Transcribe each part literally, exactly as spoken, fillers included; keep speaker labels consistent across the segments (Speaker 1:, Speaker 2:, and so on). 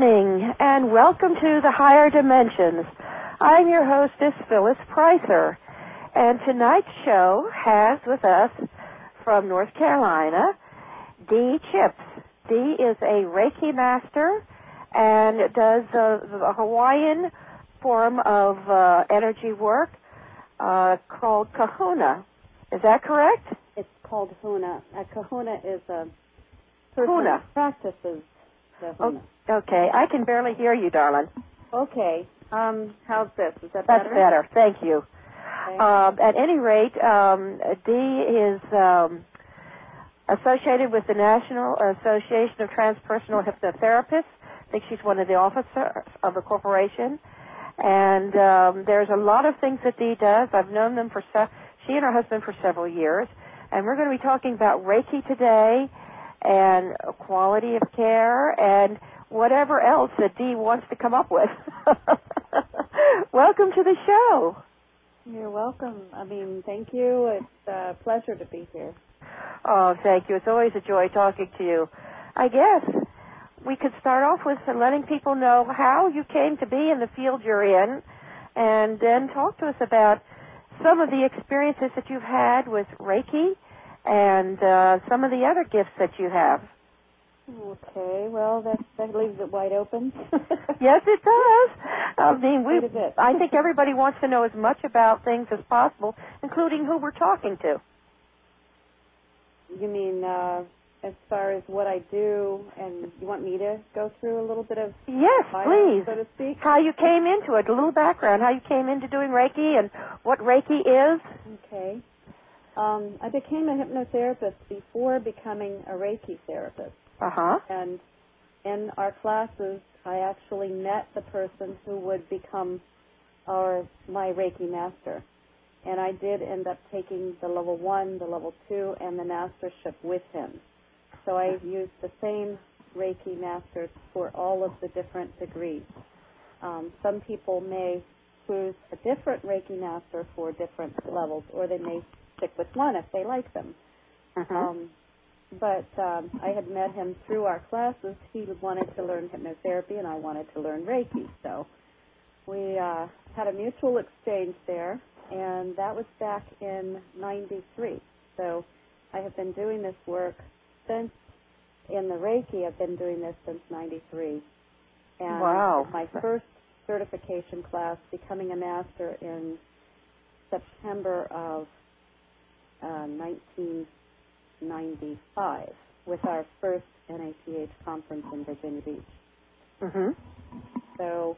Speaker 1: evening, and welcome to the Higher Dimensions. I'm your hostess, Phyllis Pricer, and tonight's show has with us, from North Carolina, Dee Chips. Dee is a Reiki master and does a, a Hawaiian form of uh, energy work uh, called Kahuna. Is that correct?
Speaker 2: It's called Huna. Uh, kahuna is a person
Speaker 1: Huna.
Speaker 2: who practices the Huna.
Speaker 1: Oh, okay, I can barely hear you, darling.
Speaker 2: Okay. Um, how's this? Is that
Speaker 1: That's
Speaker 2: better?
Speaker 1: better. Thank you.
Speaker 2: Okay.
Speaker 1: Um, at any rate, um, Dee is um, associated with the National Association of Transpersonal Hypnotherapists. I think she's one of the officers of the corporation. And um, there's a lot of things that Dee does. I've known them for se- she and her husband for several years. And we're going to be talking about Reiki today and quality of care and whatever else that Dee wants to come up with. Welcome to the show.
Speaker 2: You're welcome. I mean, thank you. It's a pleasure to be here.
Speaker 1: Oh, thank you. It's always a joy talking to you. I guess we could start off with letting people know how you came to be in the field you're in, and then talk to us about some of the experiences that you've had with Reiki and uh, some of the other gifts that you have.
Speaker 2: Okay, well, that, that leaves it wide open.
Speaker 1: Yes, it does. I mean, we,
Speaker 2: Quite a bit.
Speaker 1: I think everybody wants to know as much about things as possible, including who we're talking to.
Speaker 2: You mean uh, as far as what I do, and you want me to go through a little bit of
Speaker 1: Yes,
Speaker 2: bio,
Speaker 1: please.
Speaker 2: so to speak?
Speaker 1: How you came into it, a little background, how you came into doing Reiki and what Reiki is.
Speaker 2: Okay. Um, I became a hypnotherapist before becoming a Reiki therapist.
Speaker 1: Uh-huh.
Speaker 2: And in our classes, I actually met the person who would become our my Reiki master. And I did end up taking the level one, the level two, and the mastership with him. So I used the same Reiki masters for all of the different degrees. Um, some people may choose a different Reiki master for different levels, or they may stick with one if they like them.
Speaker 1: Uh-huh.
Speaker 2: Um, but um, I had met him through our classes. He wanted to learn hypnotherapy, and I wanted to learn Reiki. So we uh, had a mutual exchange there, and that was back in ninety-three. So I have been doing this work since, in the Reiki, I've been doing this since ninety-three. And
Speaker 1: Wow.
Speaker 2: my first certification class, becoming a master, in September of uh, nineteen ninety-five, with our first N A T H conference in Virginia Beach.
Speaker 1: Mm-hmm.
Speaker 2: So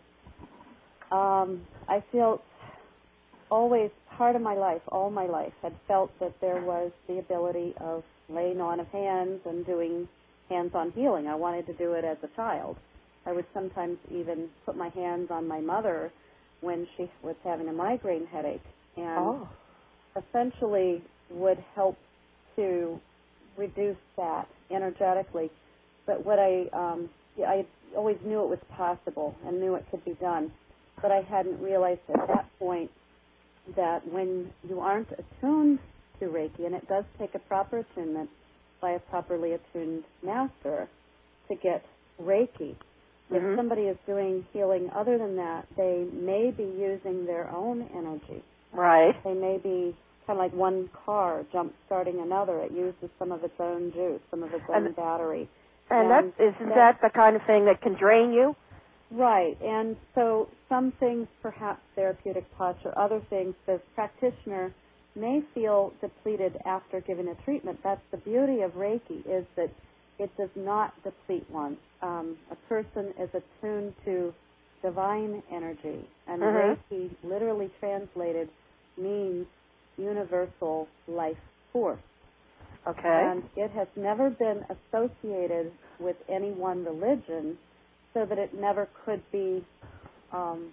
Speaker 2: um, I felt always, part of my life, all my life, had felt that there was the ability of laying on of hands and doing hands-on healing. I wanted to do it as a child. I would sometimes even put my hands on my mother when she was having a migraine headache, and
Speaker 1: Oh.
Speaker 2: essentially would help to reduce that energetically. But what I, um, I always knew it was possible and knew it could be done, but I hadn't realized at that point that when you aren't attuned to Reiki, and it does take a proper attunement by a properly attuned master to get Reiki,
Speaker 1: Mm-hmm.
Speaker 2: if somebody is doing healing other than that, they may be using their own energy.
Speaker 1: Right.
Speaker 2: They may be kind of like one car jump-starting another. It uses some of its own juice, some of its own
Speaker 1: And,
Speaker 2: battery.
Speaker 1: and,
Speaker 2: And
Speaker 1: that, isn't that, that the kind of thing that can drain you?
Speaker 2: Right. And so some things, perhaps therapeutic touch, or other things, the practitioner may feel depleted after giving a treatment. That's the beauty of Reiki, is that it does not deplete one. Um, a person is attuned to divine energy, and
Speaker 1: Mm-hmm.
Speaker 2: Reiki, literally translated, means universal life force.
Speaker 1: Okay.
Speaker 2: And it has never been associated with any one religion, so that it never could be um,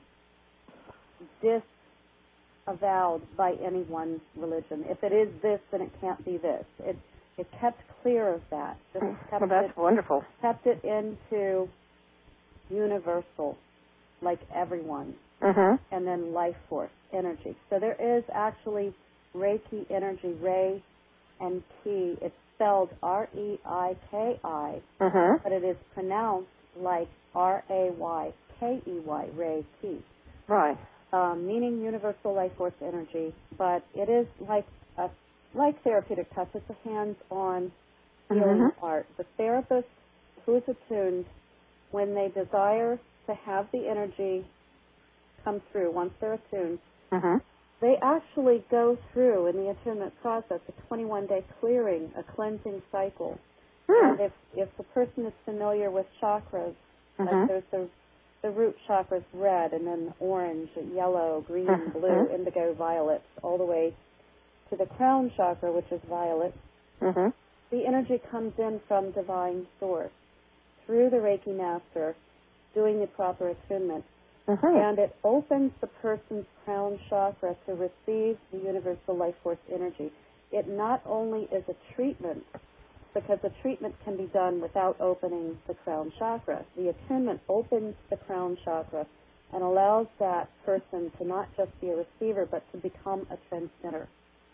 Speaker 2: disavowed by any one religion. If it is this, then it can't be this. It it kept clear of that. Just kept
Speaker 1: Well, that's
Speaker 2: it,
Speaker 1: wonderful.
Speaker 2: kept it into universal, like everyone,
Speaker 1: Mm-hmm.
Speaker 2: and then life force, energy. So there is actually Reiki energy, Rei and Ki. It's spelled R E I K I,
Speaker 1: Mm-hmm.
Speaker 2: but it is pronounced like R A Y K E Y, Reiki.
Speaker 1: Right.
Speaker 2: Um, meaning universal life force energy, but it is like a, like therapeutic touch. It's a hands-on healing
Speaker 1: Mm-hmm.
Speaker 2: art. The therapist who is attuned, when they desire to have the energy come through, once they're attuned,
Speaker 1: Mm-hmm.
Speaker 2: they actually go through in the attunement process a twenty-one day clearing, a cleansing cycle.
Speaker 1: Hmm.
Speaker 2: And if if the person is familiar with chakras,
Speaker 1: Mm-hmm.
Speaker 2: like there's the the root chakras red, and then orange, yellow, green,
Speaker 1: Mm-hmm.
Speaker 2: blue, indigo, violet, all the way to the crown chakra, which is violet.
Speaker 1: Mm-hmm.
Speaker 2: The energy comes in from divine source through the Reiki master doing the proper attunement.
Speaker 1: Mm-hmm.
Speaker 2: And it opens the person's crown chakra to receive the universal life force energy. It not only is a treatment, because the treatment can be done without opening the crown chakra. The attunement opens the crown chakra and allows that person to not just be a receiver, but to become a transmitter.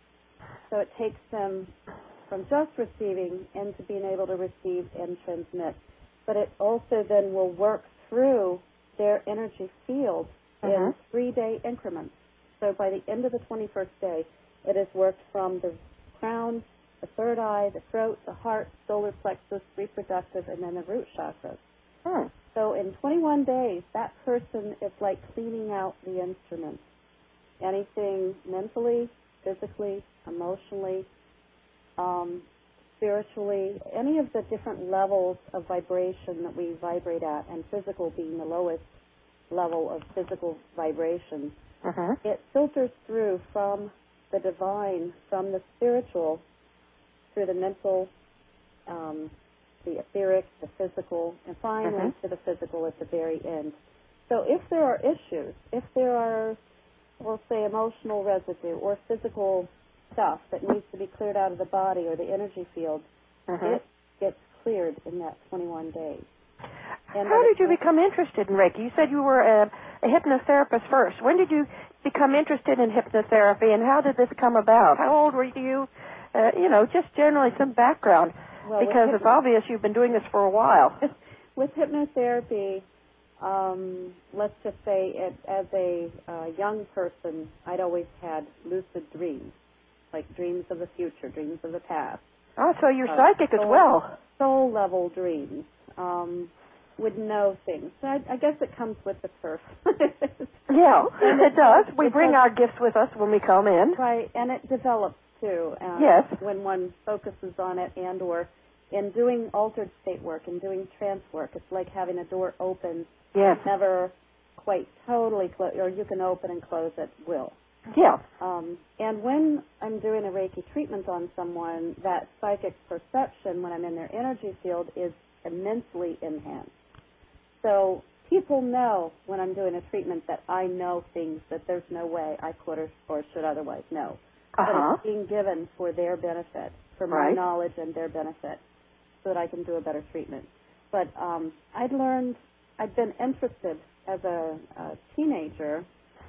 Speaker 2: So it takes them from just receiving into being able to receive and transmit. But it also then will work through their energy field
Speaker 1: Mm-hmm.
Speaker 2: in three-day increments. So by the end of the twenty-first day, it has worked from the crown, the third eye, the throat, the heart, solar plexus, reproductive, and then the root chakras.
Speaker 1: Hmm.
Speaker 2: So in twenty-one days, that person is like cleaning out the instruments. Anything mentally, physically, emotionally, um, spiritually, any of the different levels of vibration that we vibrate at, and physical being the lowest level of physical vibration,
Speaker 1: Mm-hmm.
Speaker 2: it filters through from the divine, from the spiritual, through the mental, um, the etheric, the physical, and finally
Speaker 1: Mm-hmm.
Speaker 2: to the physical at the very end. So if there are issues, if there are, we'll say, emotional residue or physical stuff that needs to be cleared out of the body or the energy field,
Speaker 1: Mm-hmm.
Speaker 2: it gets cleared in that twenty-one days. And
Speaker 1: How
Speaker 2: what
Speaker 1: did
Speaker 2: it
Speaker 1: you become interested in Reiki? You said you were a, a hypnotherapist first. When did you become interested in hypnotherapy, and how did this come about? How old were you? Uh, you know, just generally some background,
Speaker 2: Well, with
Speaker 1: because
Speaker 2: hypno-
Speaker 1: it's obvious you've been doing this for a while.
Speaker 2: With hypnotherapy, um, let's just say it, as a uh, young person, I'd always had lucid dreams, like dreams of the future, dreams of the past.
Speaker 1: Oh, so you're
Speaker 2: Uh,
Speaker 1: psychic as
Speaker 2: soul-
Speaker 1: well.
Speaker 2: Soul-level dreams. Um, would know things. So I, I guess it comes with the turf.
Speaker 1: Yeah,
Speaker 2: And
Speaker 1: it does. We
Speaker 2: it
Speaker 1: bring
Speaker 2: does.
Speaker 1: our gifts with us when we come in.
Speaker 2: Right, and it develops too. Um,
Speaker 1: Yes.
Speaker 2: When one focuses on it, and or in doing altered state work and doing trance work, it's like having a door open,
Speaker 1: Yes.
Speaker 2: never quite totally closed, or you can open and close at will.
Speaker 1: Yeah.
Speaker 2: Um, and when I'm doing a Reiki treatment on someone, that psychic perception when I'm in their energy field is immensely enhanced. So people know when I'm doing a treatment that I know things that there's no way I could or, or should otherwise know. But
Speaker 1: Uh-huh.
Speaker 2: it's being given for their benefit, for my
Speaker 1: Right.
Speaker 2: knowledge and their benefit, so that I can do a better treatment. But um, I'd learned, I'd been interested as a, a teenager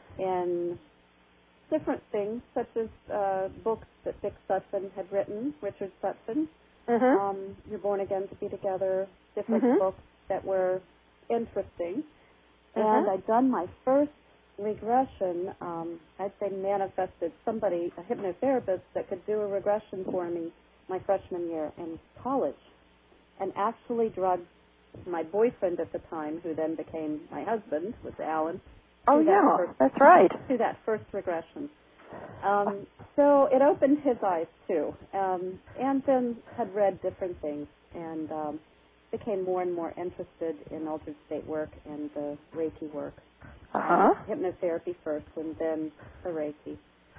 Speaker 2: in different things, such as uh, books that Dick Sutphin had written, Richard Sutphin,
Speaker 1: Mm-hmm.
Speaker 2: um, You're Born Again to Be Together, different
Speaker 1: Mhm.
Speaker 2: books that were interesting.
Speaker 1: Mhm.
Speaker 2: And I'd done my first regression, um, I'd say manifested somebody, a hypnotherapist, that could do a regression for me my freshman year in college, and actually drugged my boyfriend at the time, who then became my husband, was Alan.
Speaker 1: Oh,
Speaker 2: to that
Speaker 1: yeah,
Speaker 2: first-
Speaker 1: that's right.
Speaker 2: To that first regression. Um, so it opened his eyes, too, um, and then had read different things, and um, became more and more interested in altered state work and the Reiki work.
Speaker 1: Uh-huh.
Speaker 2: Um, hypnotherapy first, and then the Reiki.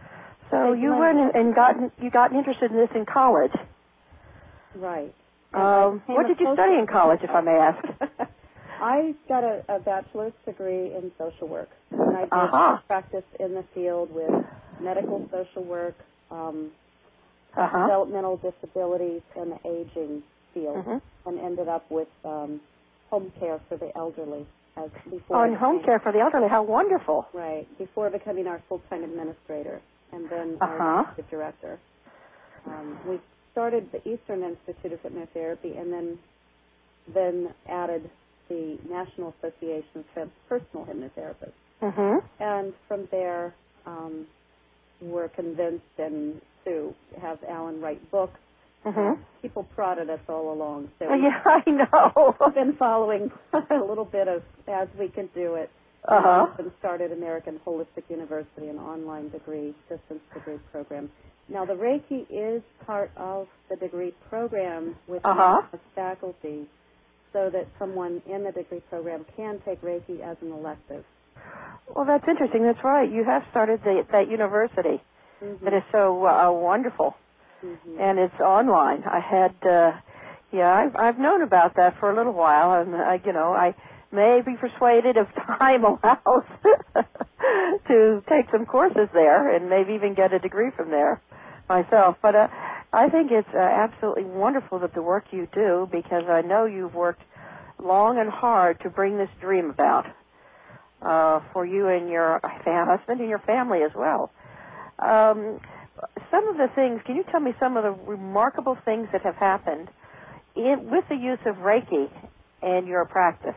Speaker 1: So
Speaker 2: They
Speaker 1: you
Speaker 2: blend
Speaker 1: went
Speaker 2: it.
Speaker 1: and, and got you got interested in this in college.
Speaker 2: Right. And I
Speaker 1: Um,
Speaker 2: became
Speaker 1: what
Speaker 2: a
Speaker 1: did you
Speaker 2: social-
Speaker 1: study in college, if I may ask?
Speaker 2: I got a, a bachelor's degree in social work, and I did
Speaker 1: Uh-huh.
Speaker 2: practice in the field with medical social work, um,
Speaker 1: Uh-huh.
Speaker 2: developmental disabilities, and the aging field,
Speaker 1: Mhm.
Speaker 2: and ended up with um, home care for the elderly. As before
Speaker 1: Oh,
Speaker 2: I
Speaker 1: and home
Speaker 2: became-
Speaker 1: care for the elderly. How wonderful.
Speaker 2: Right, before becoming our full-time administrator, and then
Speaker 1: Uh-huh.
Speaker 2: our executive director. Um, we started the Eastern Institute of Hypnotherapy, and then then added the National Association of Transpersonal Hypnotherapists.
Speaker 1: Mm-hmm.
Speaker 2: And from there, um, we're convinced and to have Alan write books.
Speaker 1: Mm-hmm.
Speaker 2: People prodded us all along. So
Speaker 1: Yeah, I know.
Speaker 2: we've been following a little bit of as we can do it.
Speaker 1: Uh-huh.
Speaker 2: And started American Holistic University, an online degree, distance degree program. Now, the Reiki is part of the degree program with
Speaker 1: Uh-huh.
Speaker 2: faculty, so that someone in the degree program can take Reiki as an elective.
Speaker 1: Well, that's interesting. That's right. You have started the, that university.
Speaker 2: Mm-hmm.
Speaker 1: That is so uh, wonderful.
Speaker 2: Mm-hmm.
Speaker 1: And it's online. I had, uh, yeah, I've, I've known about that for a little while, and, uh, you know, I may be persuaded if time allows to take some courses there and maybe even get a degree from there myself. But uh, I think it's uh, absolutely wonderful that the work you do, because I know you've worked long and hard to bring this dream about uh, for you and your husband and your family as well. Um, some of the things, can you tell me some of the remarkable things that have happened in, with the use of Reiki in your practice?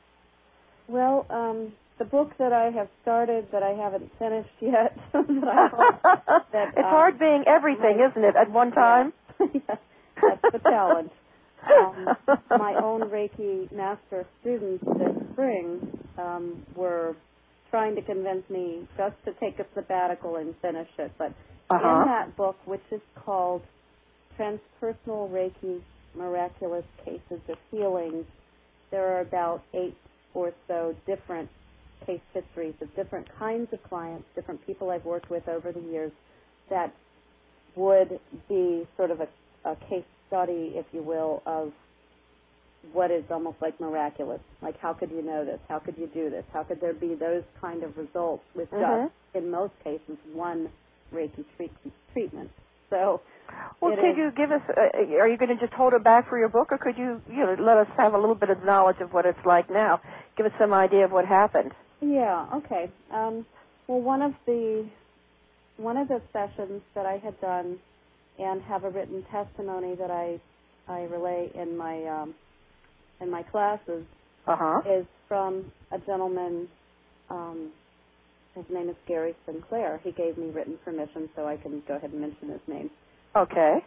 Speaker 2: Well, um, the book that I have started that I haven't finished yet. that I hope that,
Speaker 1: it's
Speaker 2: um,
Speaker 1: hard being everything,
Speaker 2: my,
Speaker 1: isn't it, at one time?
Speaker 2: Yeah, that's the challenge. Um, my own Reiki master students this spring um, were trying to convince me just to take a sabbatical and finish it. But
Speaker 1: uh-huh.
Speaker 2: in that book, which is called Transpersonal Reiki Miraculous Cases of Healing, there are about eight or so different case histories of different kinds of clients, different people I've worked with over the years that would be sort of a, a case study, if you will, of what is almost like miraculous. Like, how could you know this? How could you do this? How could there be those kind of results with
Speaker 1: mm-hmm.
Speaker 2: just, in most cases, one Reiki treat- treatment? So,
Speaker 1: well, could
Speaker 2: is,
Speaker 1: you give us, uh, are you going to just hold it back for your book, or could you, you know, let us have a little bit of knowledge of what it's like now? Give us some idea of what happened.
Speaker 2: Yeah, okay. Um, well, one of the one of the sessions that I had done and have a written testimony that I I relay in my um, in my classes
Speaker 1: uh-huh.
Speaker 2: is from a gentleman. Um, his name is Gary Sinclair. He gave me written permission, so I can go ahead and mention his name.
Speaker 1: Okay.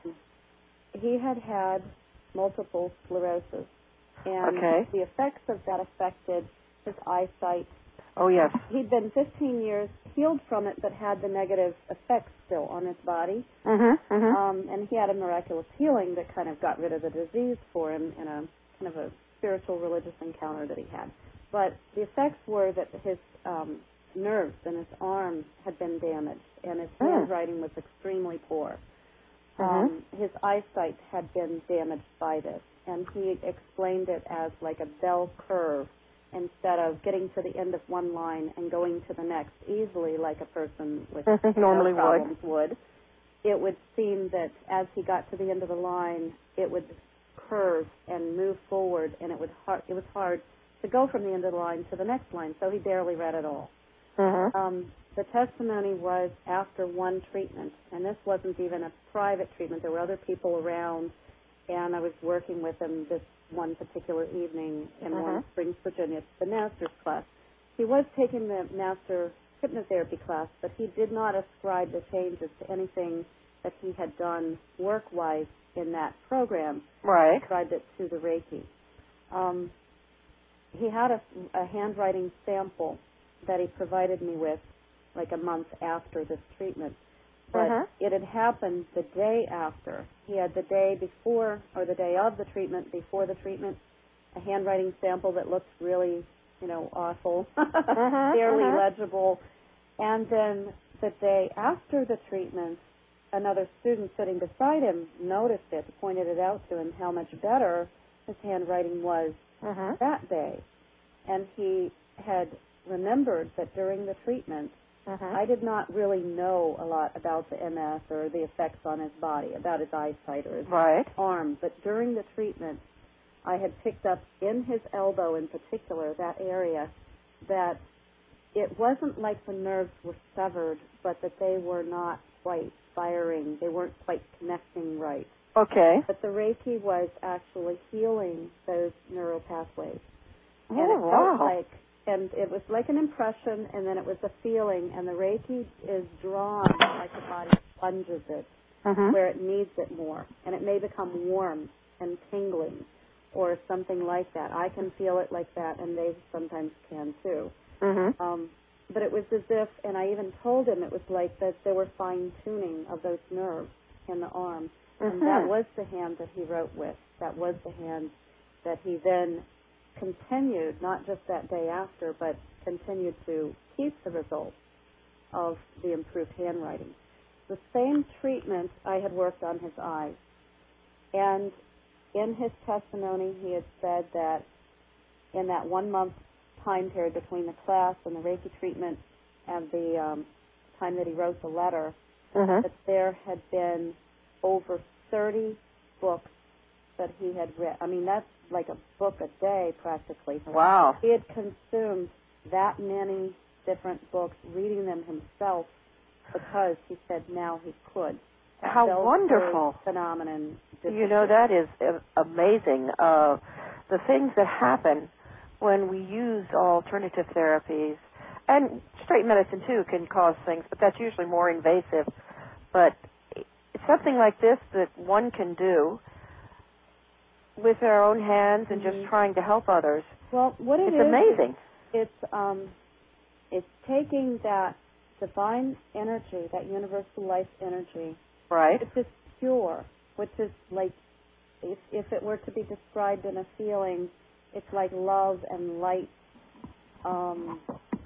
Speaker 2: He had had multiple sclerosis, and
Speaker 1: okay.
Speaker 2: the effects of that affected his eyesight.
Speaker 1: Oh, yes.
Speaker 2: He'd been fifteen years healed from it, but had the negative effects still on his body.
Speaker 1: Mm-hmm, mm-hmm.
Speaker 2: Um, and he had a miraculous healing that kind of got rid of the disease for him in a kind of a spiritual religious encounter that he had. But the effects were that his um, nerves in his arms had been damaged, and his
Speaker 1: mm.
Speaker 2: handwriting was extremely poor.
Speaker 1: Mm-hmm.
Speaker 2: Um, his eyesight had been damaged by this, and he explained it as like a bell curve. Instead of getting to the end of one line and going to the next easily like a person with
Speaker 1: normally
Speaker 2: no problems
Speaker 1: would.
Speaker 2: would, it would seem that as he got to the end of the line, it would curve and move forward, and it would hard, it was hard to go from the end of the line to the next line, so he barely read it all.
Speaker 1: Mm-hmm.
Speaker 2: Um, the testimony was after one treatment, and this wasn't even a private treatment. There were other people around, and I was working with him this one particular evening in
Speaker 1: uh-huh.
Speaker 2: Warm Springs, Virginia, the master's class. He was taking the master hypnotherapy class, but he did not ascribe the changes to anything that he had done work-wise in that program.
Speaker 1: Right.
Speaker 2: He ascribed it to the Reiki. Um, he had a, a handwriting sample that he provided me with like a month after this treatment. But
Speaker 1: uh-huh.
Speaker 2: it had happened the day after. He had the day before, or the day of the treatment, before the treatment, a handwriting sample that looked really, you know, awful,
Speaker 1: uh-huh.
Speaker 2: barely
Speaker 1: uh-huh.
Speaker 2: legible. And then the day after the treatment, another student sitting beside him noticed it, pointed it out to him, how much better his handwriting was
Speaker 1: uh-huh.
Speaker 2: that day. And he had remembered that during the treatment,
Speaker 1: Uh-huh.
Speaker 2: I did not really know a lot about the M S or the effects on his body, about his eyesight or his
Speaker 1: right.
Speaker 2: arm. But during the treatment, I had picked up in his elbow in particular, that area, that it wasn't like the nerves were severed, but that they were not quite firing. They weren't quite connecting right.
Speaker 1: Okay.
Speaker 2: But the Reiki was actually healing those neural pathways.
Speaker 1: Oh,
Speaker 2: and it
Speaker 1: wow.
Speaker 2: felt like, and it was like an impression, and then it was a feeling, and the Reiki is drawn like the body sponges it,
Speaker 1: Mm-hmm.
Speaker 2: where it needs it more, and it may become warm and tingling, or something like that. I can feel it like that, and they sometimes can too.
Speaker 1: Mm-hmm.
Speaker 2: Um, but it was as if, and I even told him it was like that they were fine-tuning of those nerves in the arm.
Speaker 1: Mm-hmm.
Speaker 2: And that was the hand that he wrote with. That was the hand that he then continued, not just that day after, but continued to keep the results of the improved handwriting. The same treatment I had worked on his eyes. And in his testimony, he had said that in that one-month time period between the class and the Reiki treatment and the um, time that he wrote the letter,
Speaker 1: Mm-hmm.
Speaker 2: that there had been over thirty books that he had read. I mean, that's like a book a day practically.
Speaker 1: Wow.
Speaker 2: He had consumed that many different books, reading them himself, because he said now he could.
Speaker 1: How
Speaker 2: Bell's
Speaker 1: wonderful.
Speaker 2: phenomenon.
Speaker 1: You know, that is uh, amazing. Uh, the things that happen when we use alternative therapies, and straight medicine too can cause things, but that's usually more invasive. But it's something like this that one can do with their own hands and
Speaker 2: Mm-hmm.
Speaker 1: just trying to help others.
Speaker 2: Well, what it
Speaker 1: it's
Speaker 2: is,
Speaker 1: amazing.
Speaker 2: It's um, it's taking that divine energy, that universal life energy,
Speaker 1: Right.
Speaker 2: which is pure, which is like, if if it were to be described in a feeling, it's like love and light, um,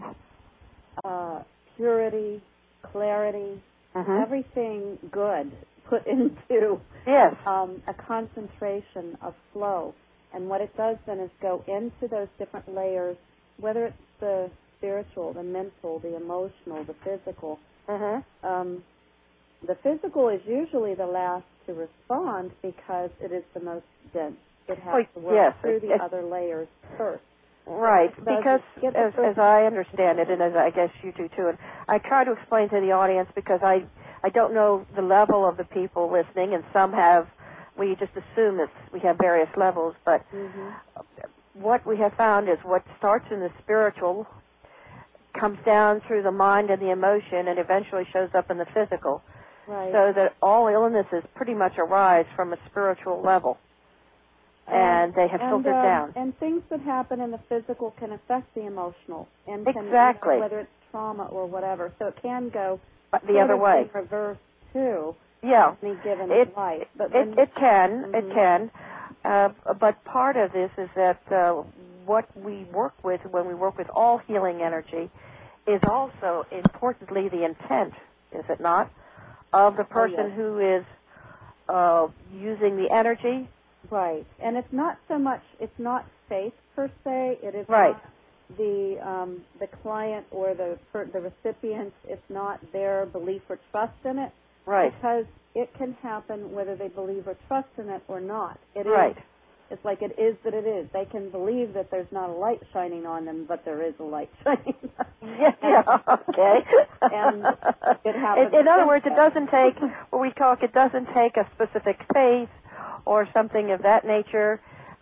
Speaker 2: uh, purity, clarity,
Speaker 1: Mm-hmm.
Speaker 2: everything good put into
Speaker 1: Yes.
Speaker 2: um, a concentration of flow. And what it does then is go into those different layers, whether it's the spiritual, the mental, the emotional, the physical.
Speaker 1: Mm-hmm.
Speaker 2: Um, the physical is usually the last to respond because it is the most dense. It has
Speaker 1: Oh,
Speaker 2: to work
Speaker 1: yes,
Speaker 2: through
Speaker 1: it-
Speaker 2: the
Speaker 1: it-
Speaker 2: other layers first.
Speaker 1: Right,
Speaker 2: So
Speaker 1: because
Speaker 2: you get the
Speaker 1: as,
Speaker 2: first-
Speaker 1: as I understand it, and as I guess you do too, and I try to explain to the audience because I I don't know the level of the people listening, and some have, we just assume it's, we have various levels, but
Speaker 2: Mm-hmm.
Speaker 1: what we have found is what starts in the spiritual comes down through the mind and the emotion and eventually shows up in the physical,
Speaker 2: Right.
Speaker 1: so that all illnesses pretty much arise from a spiritual level. And they have
Speaker 2: and,
Speaker 1: filtered
Speaker 2: um,
Speaker 1: down.
Speaker 2: And things that happen in the physical can affect the emotional, and can,
Speaker 1: Exactly.
Speaker 2: you know, whether it's trauma or whatever. So it can go
Speaker 1: But the other way.
Speaker 2: in reverse too.
Speaker 1: Yeah.
Speaker 2: Any given
Speaker 1: It,
Speaker 2: life, but
Speaker 1: it,
Speaker 2: when,
Speaker 1: it can,
Speaker 2: Mhm.
Speaker 1: it can. Uh, but part of this is that uh, what we work with when we work with all healing energy is also, importantly, the intent, is it not, of the person
Speaker 2: Oh, yes.
Speaker 1: who is uh, using the energy.
Speaker 2: right, and it's not so much. It's not faith per se. It is
Speaker 1: Right.
Speaker 2: not the um, the client or the per, the recipient. It's not their belief or trust in it.
Speaker 1: Right.
Speaker 2: Because it can happen whether they believe or trust in it or not. It
Speaker 1: Right.
Speaker 2: is. It's like it is that it is. They can believe that there's not a light shining on them, but there is a light shining on them.
Speaker 1: Yeah, yeah, okay.
Speaker 2: And it happens
Speaker 1: In, in other
Speaker 2: like
Speaker 1: words, it
Speaker 2: that.
Speaker 1: doesn't take, when we talk, it doesn't take a specific faith or something of that nature,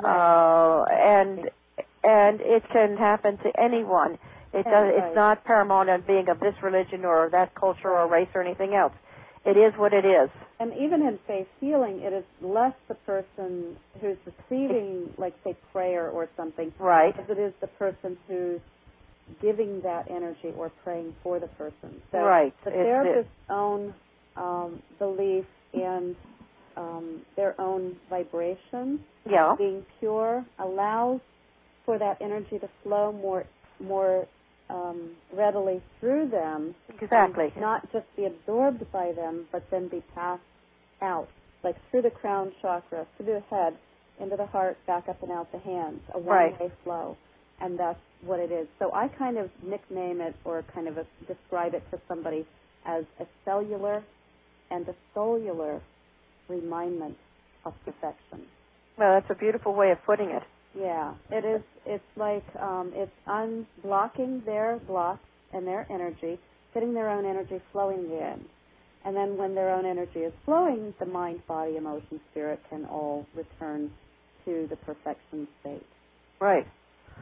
Speaker 1: uh, and and it can happen to anyone. It does.
Speaker 2: Right.
Speaker 1: It's not paramount on being of this religion or that culture or race or anything else. It is what it is.
Speaker 2: And even in faith healing, it is less the person who's receiving, like, say, prayer or something,
Speaker 1: Right.
Speaker 2: as it is the person who's giving that energy or praying for the person. So
Speaker 1: Right.
Speaker 2: the
Speaker 1: It's
Speaker 2: therapist's own um, belief and um, their own vibration,
Speaker 1: Yeah.
Speaker 2: being pure, allows for that energy to flow more more um, readily through them.
Speaker 1: Exactly.
Speaker 2: And not just be absorbed by them, but then be passed out, like through the crown chakra, through the head, into the heart, back up and out the hands, a
Speaker 1: Right.
Speaker 2: one-way flow. And that's what it is. So I kind of nickname it or kind of a, describe it to somebody as a cellular and a cellular remindment of perfection.
Speaker 1: Well, that's a beautiful way of putting it.
Speaker 2: Yeah, it is. It's like um, it's unblocking their blocks and their energy, getting their own energy flowing in. And then when their own energy is flowing, the mind, body, emotion, spirit can all return to the perfection state.
Speaker 1: Right.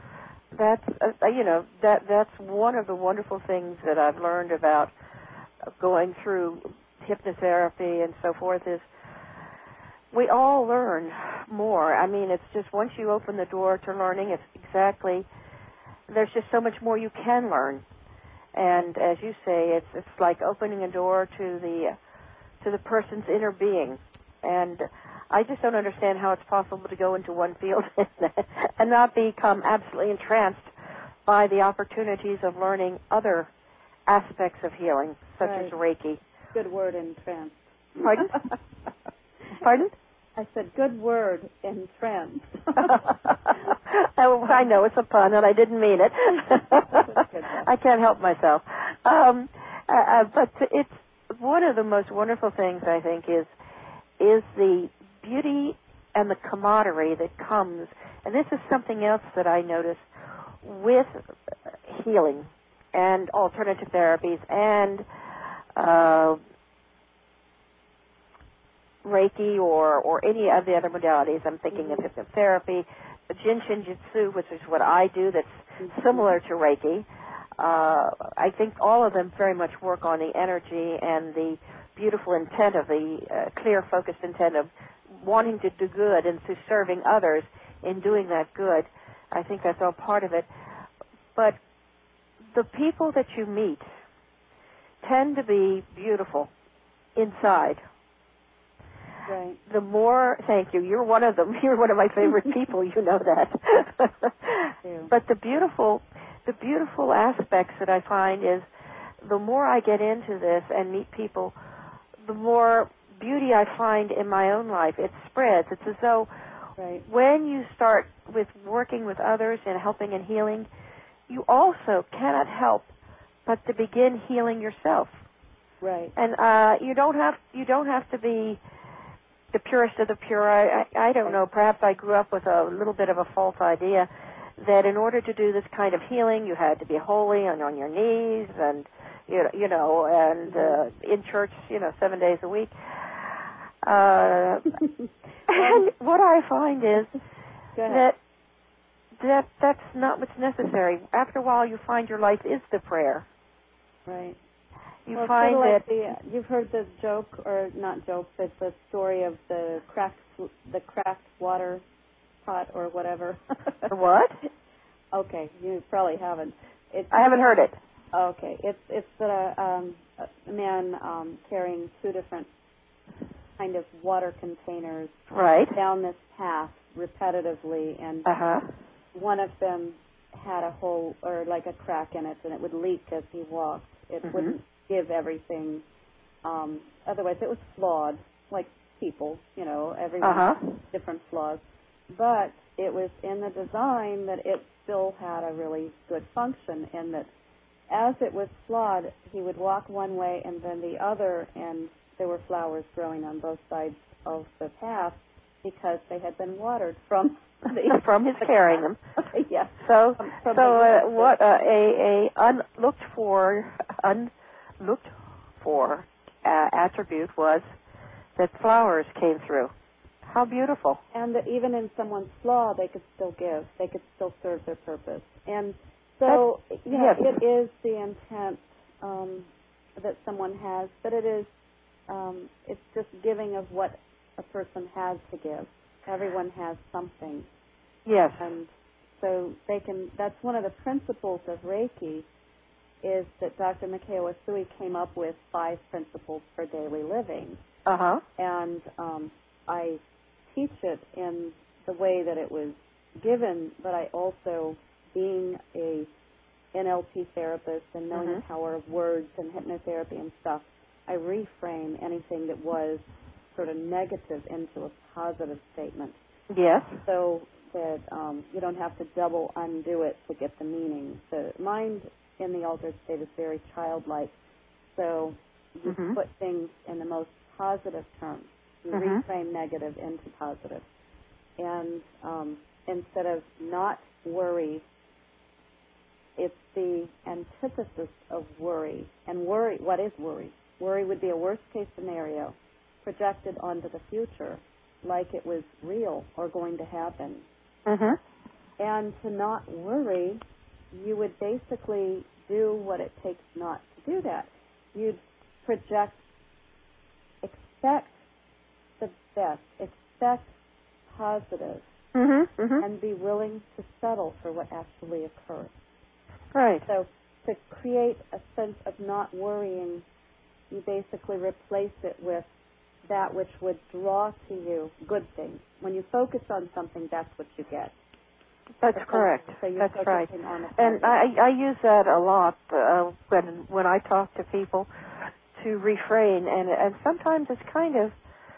Speaker 1: that's uh, you know that that's one of the wonderful things that I've learned about going through hypnotherapy and so forth is we all learn more. I mean, it's just once you open the door to learning, it's exactly there's just so much more you can learn. And as you say, it's it's like opening a door to the to the person's inner being. And I just don't understand how it's possible to go into one field and not become absolutely entranced by the opportunities of learning other aspects of healing, such
Speaker 2: right.
Speaker 1: as Reiki.
Speaker 2: Good word, entranced.
Speaker 1: Pardon? Pardon?
Speaker 2: I said good word, entranced.
Speaker 1: Oh, I know, it's a pun, and I didn't mean it. I can't help myself. Um, uh, but it's one of the most wonderful things, I think, is is the beauty and the camaraderie that comes. And this is something else that I notice with healing and alternative therapies and uh, Reiki or, or any of the other modalities. I'm thinking mm-hmm. of hypnotherapy, Jinshin Jitsu, which is what I do that's mm-hmm. similar to Reiki. Uh, I think all of them very much work on the energy and the beautiful intent of the uh, clear, focused intent of wanting to do good and to serving others in doing that good. I think that's all part of it. But the people that you meet tend to be beautiful inside.
Speaker 2: Right.
Speaker 1: The more, thank you, you're one of them. You're one of my favorite people, you know that. But the beautiful, the beautiful aspects that I find is the more I get into this and meet people, the more beauty I find in my own life. It spreads. It's as though
Speaker 2: right.
Speaker 1: when you start with working with others and helping and healing, you also cannot help but to begin healing yourself.
Speaker 2: Right.
Speaker 1: And uh, you don't have you don't have to be the purest of the pure. I, I, I don't know. Perhaps I grew up with a little bit of a false idea that in order to do this kind of healing, you had to be holy and on your knees and you know, you know and uh, in church, you know, seven days a week. Uh, and what I find is that that that's not what's necessary. After a while, you find your life is the prayer.
Speaker 2: Right.
Speaker 1: You
Speaker 2: well,
Speaker 1: find
Speaker 2: sort of
Speaker 1: that
Speaker 2: like the, you've heard the joke, or not joke, but the story of the cracked the cracked water pot or whatever.
Speaker 1: What?
Speaker 2: Okay, you probably haven't. It's,
Speaker 1: I haven't heard it.
Speaker 2: Okay, it's it's a, um, a man um, carrying two different kind of water containers
Speaker 1: right
Speaker 2: down this path repetitively, and
Speaker 1: uh-huh.
Speaker 2: one of them had a hole or like a crack in it, and it would leak as he walked. It
Speaker 1: mm-hmm.
Speaker 2: wouldn't give everything. Um, otherwise, it was flawed, like people, you know, everyone
Speaker 1: uh-huh.
Speaker 2: has different flaws. But it was in the design that it still had a really good function, and that as it was flawed, he would walk one way and then the other, and there were flowers growing on both sides of the path because they had been watered from the,
Speaker 1: from his carrying them.
Speaker 2: Yes.
Speaker 1: So,
Speaker 2: from, from
Speaker 1: so uh, what uh, a a unlooked for unlooked for uh, attribute was that flowers came through. How beautiful!
Speaker 2: And that even in someone's flaw, they could still give. They could still serve their purpose. And so, That's, you know, yes. it is the intent um, that someone has, but it is um, it's just giving of what a person has to give. Everyone has something.
Speaker 1: Yes.
Speaker 2: And so they can. That's one of the principles of Reiki, is that Doctor Mikao Usui came up with five principles for daily living.
Speaker 1: Uh huh.
Speaker 2: And um, I teach it in the way that it was given, but I also, being a N L P therapist and knowing mm-hmm. the power of words and hypnotherapy and stuff, I reframe anything that was sort of negative into a positive statement.
Speaker 1: Yes.
Speaker 2: So that um, you don't have to double undo it to get the meaning. The mind in the altered state is very childlike. So you
Speaker 1: mm-hmm.
Speaker 2: put things in the most positive terms. You mm-hmm. reframe negative into positive. And um, instead of not worry, it's the antithesis of worry. And worry, what is worry? Worry would be a worst-case scenario projected onto the future like it was real or going to happen.
Speaker 1: Mm-hmm.
Speaker 2: And to not worry, you would basically do what it takes not to do that. You'd project, expect the best, expect positive,
Speaker 1: mm-hmm, mm-hmm.
Speaker 2: and be willing to settle for what actually occurs.
Speaker 1: Right.
Speaker 2: So to create a sense of not worrying, you basically replace it with that which would draw to you good things. When you focus on something, that's what you get.
Speaker 1: That's
Speaker 2: so
Speaker 1: correct.
Speaker 2: So you're
Speaker 1: that's right.
Speaker 2: On
Speaker 1: and I, I use that a lot uh, when when I talk to people to refrain, and and sometimes it's kind of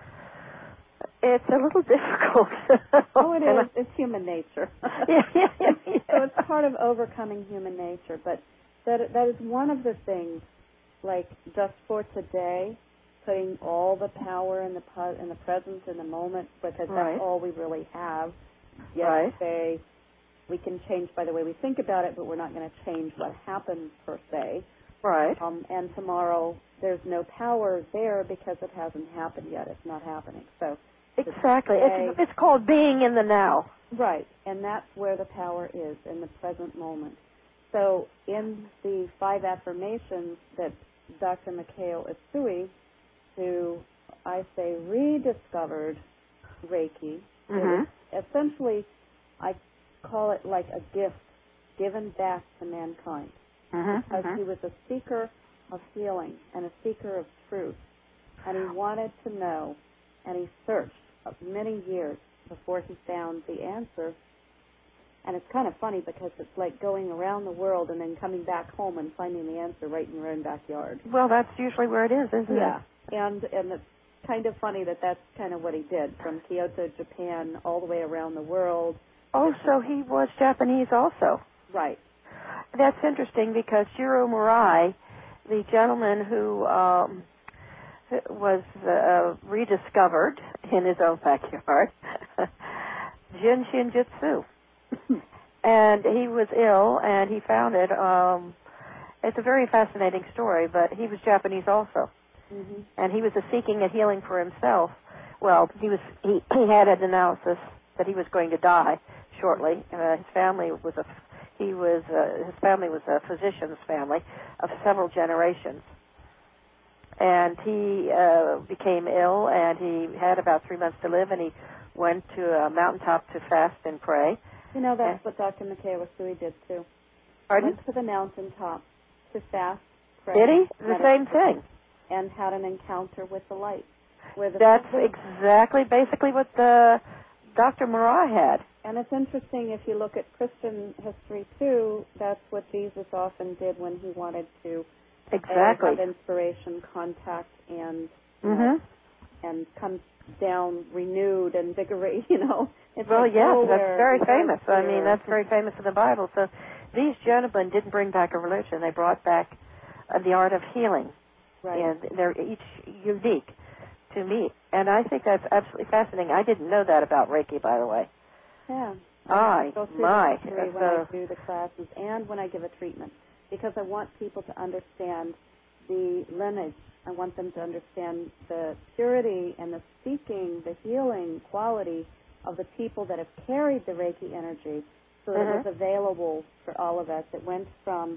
Speaker 1: it's a little difficult.
Speaker 2: Oh, it is. It's human nature.
Speaker 1: yeah, yeah, yeah, yeah.
Speaker 2: So it's part of overcoming human nature, but that that is one of the things. Like just for today, putting all the power in the pu- in the present, in the moment, because
Speaker 1: right.
Speaker 2: that's all we really have.
Speaker 1: Right.
Speaker 2: Yesterday, we can change by the way we think about it, but we're not going to change what happened per se.
Speaker 1: Right.
Speaker 2: Um, and tomorrow, there's no power there because it hasn't happened yet. It's not happening. So
Speaker 1: exactly.
Speaker 2: Today,
Speaker 1: it's it's called being in the now.
Speaker 2: Right, and that's where the power is, in the present moment. So in the five affirmations that Doctor Mikao Usui, who I say rediscovered Reiki,
Speaker 1: mm-hmm.
Speaker 2: essentially I call it like a gift given back to mankind.
Speaker 1: Mm-hmm.
Speaker 2: Because
Speaker 1: mm-hmm.
Speaker 2: he was a seeker of healing and a seeker of truth. And he wanted to know, and he searched many years before he found the answer. And it's kind of funny because it's like going around the world and then coming back home and finding the answer right in your own backyard.
Speaker 1: Well, that's usually where it is, isn't
Speaker 2: yeah.
Speaker 1: it?
Speaker 2: Yeah, and, and it's kind of funny that that's kind of what he did, from Kyoto, Japan, all the way around the world.
Speaker 1: Oh, so he was Japanese also.
Speaker 2: Right.
Speaker 1: That's interesting because Jiro Murai, the gentleman who um, was uh, rediscovered in his own backyard, Jin Shinjutsu. And he was ill, and he found it. Um, it's a very fascinating story, but he was Japanese also.
Speaker 2: Mm-hmm.
Speaker 1: And he was a seeking a healing for himself. Well, he was he, he had an analysis that he was going to die shortly. Uh, his family was a he was uh, his family was a physician's family of several generations, and he uh, became ill, and he had about three months to live, and he went to a mountaintop to fast and pray.
Speaker 2: You know, that's and, what Doctor Mikao Usui did too.
Speaker 1: Pardon?
Speaker 2: Went to the mountaintop to fast, pray.
Speaker 1: Did he? The same thing.
Speaker 2: And had an encounter with the light. Where the
Speaker 1: That's exactly, basically what the Doctor Murai had.
Speaker 2: And it's interesting, if you look at Christian history, too, that's what Jesus often did when he wanted to
Speaker 1: exactly.
Speaker 2: uh, have inspiration, contact, and
Speaker 1: mm-hmm.
Speaker 2: know, and come down renewed and vigorous, you know. It's
Speaker 1: well,
Speaker 2: like
Speaker 1: yes, that's very famous.
Speaker 2: Here.
Speaker 1: I mean, that's very famous in the Bible. So these gentlemen didn't bring back a religion. They brought back uh, the art of healing.
Speaker 2: Right.
Speaker 1: And they're each unique to me. And I think that's absolutely fascinating. I didn't know that about Reiki, by the way.
Speaker 2: Yeah.
Speaker 1: I,
Speaker 2: go through
Speaker 1: my.
Speaker 2: The history when I do the classes and when I give a treatment, because I want people to understand the lineage. I want them to understand the purity and the seeking, the healing quality of the people that have carried the Reiki energy, so that
Speaker 1: mm-hmm.
Speaker 2: it was available for all of us. It went from,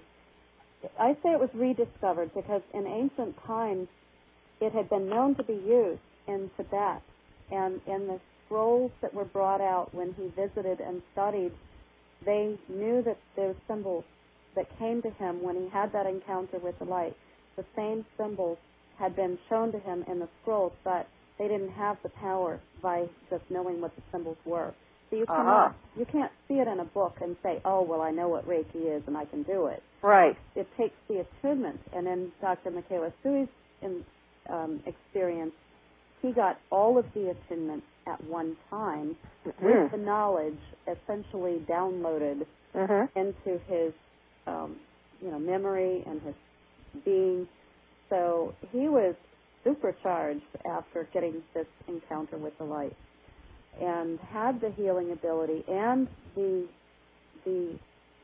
Speaker 2: I say it was rediscovered because in ancient times it had been known to be used in Tibet, and in the scrolls that were brought out when he visited and studied, they knew that those symbols that came to him when he had that encounter with the light, the same symbols had been shown to him in the scrolls, but they didn't have the power by just knowing what the symbols were. So you cannot,
Speaker 1: uh-huh.
Speaker 2: you can't see it in a book and say, oh, well, I know what Reiki is and I can do it.
Speaker 1: Right.
Speaker 2: It takes the attunement. And in Doctor Mikao Usui's in, um, experience, he got all of the attunement at one time
Speaker 1: mm-hmm.
Speaker 2: with the knowledge essentially downloaded
Speaker 1: mm-hmm.
Speaker 2: into his, um, you know, memory and his being. So he was supercharged after getting this encounter with the light, and had the healing ability and the the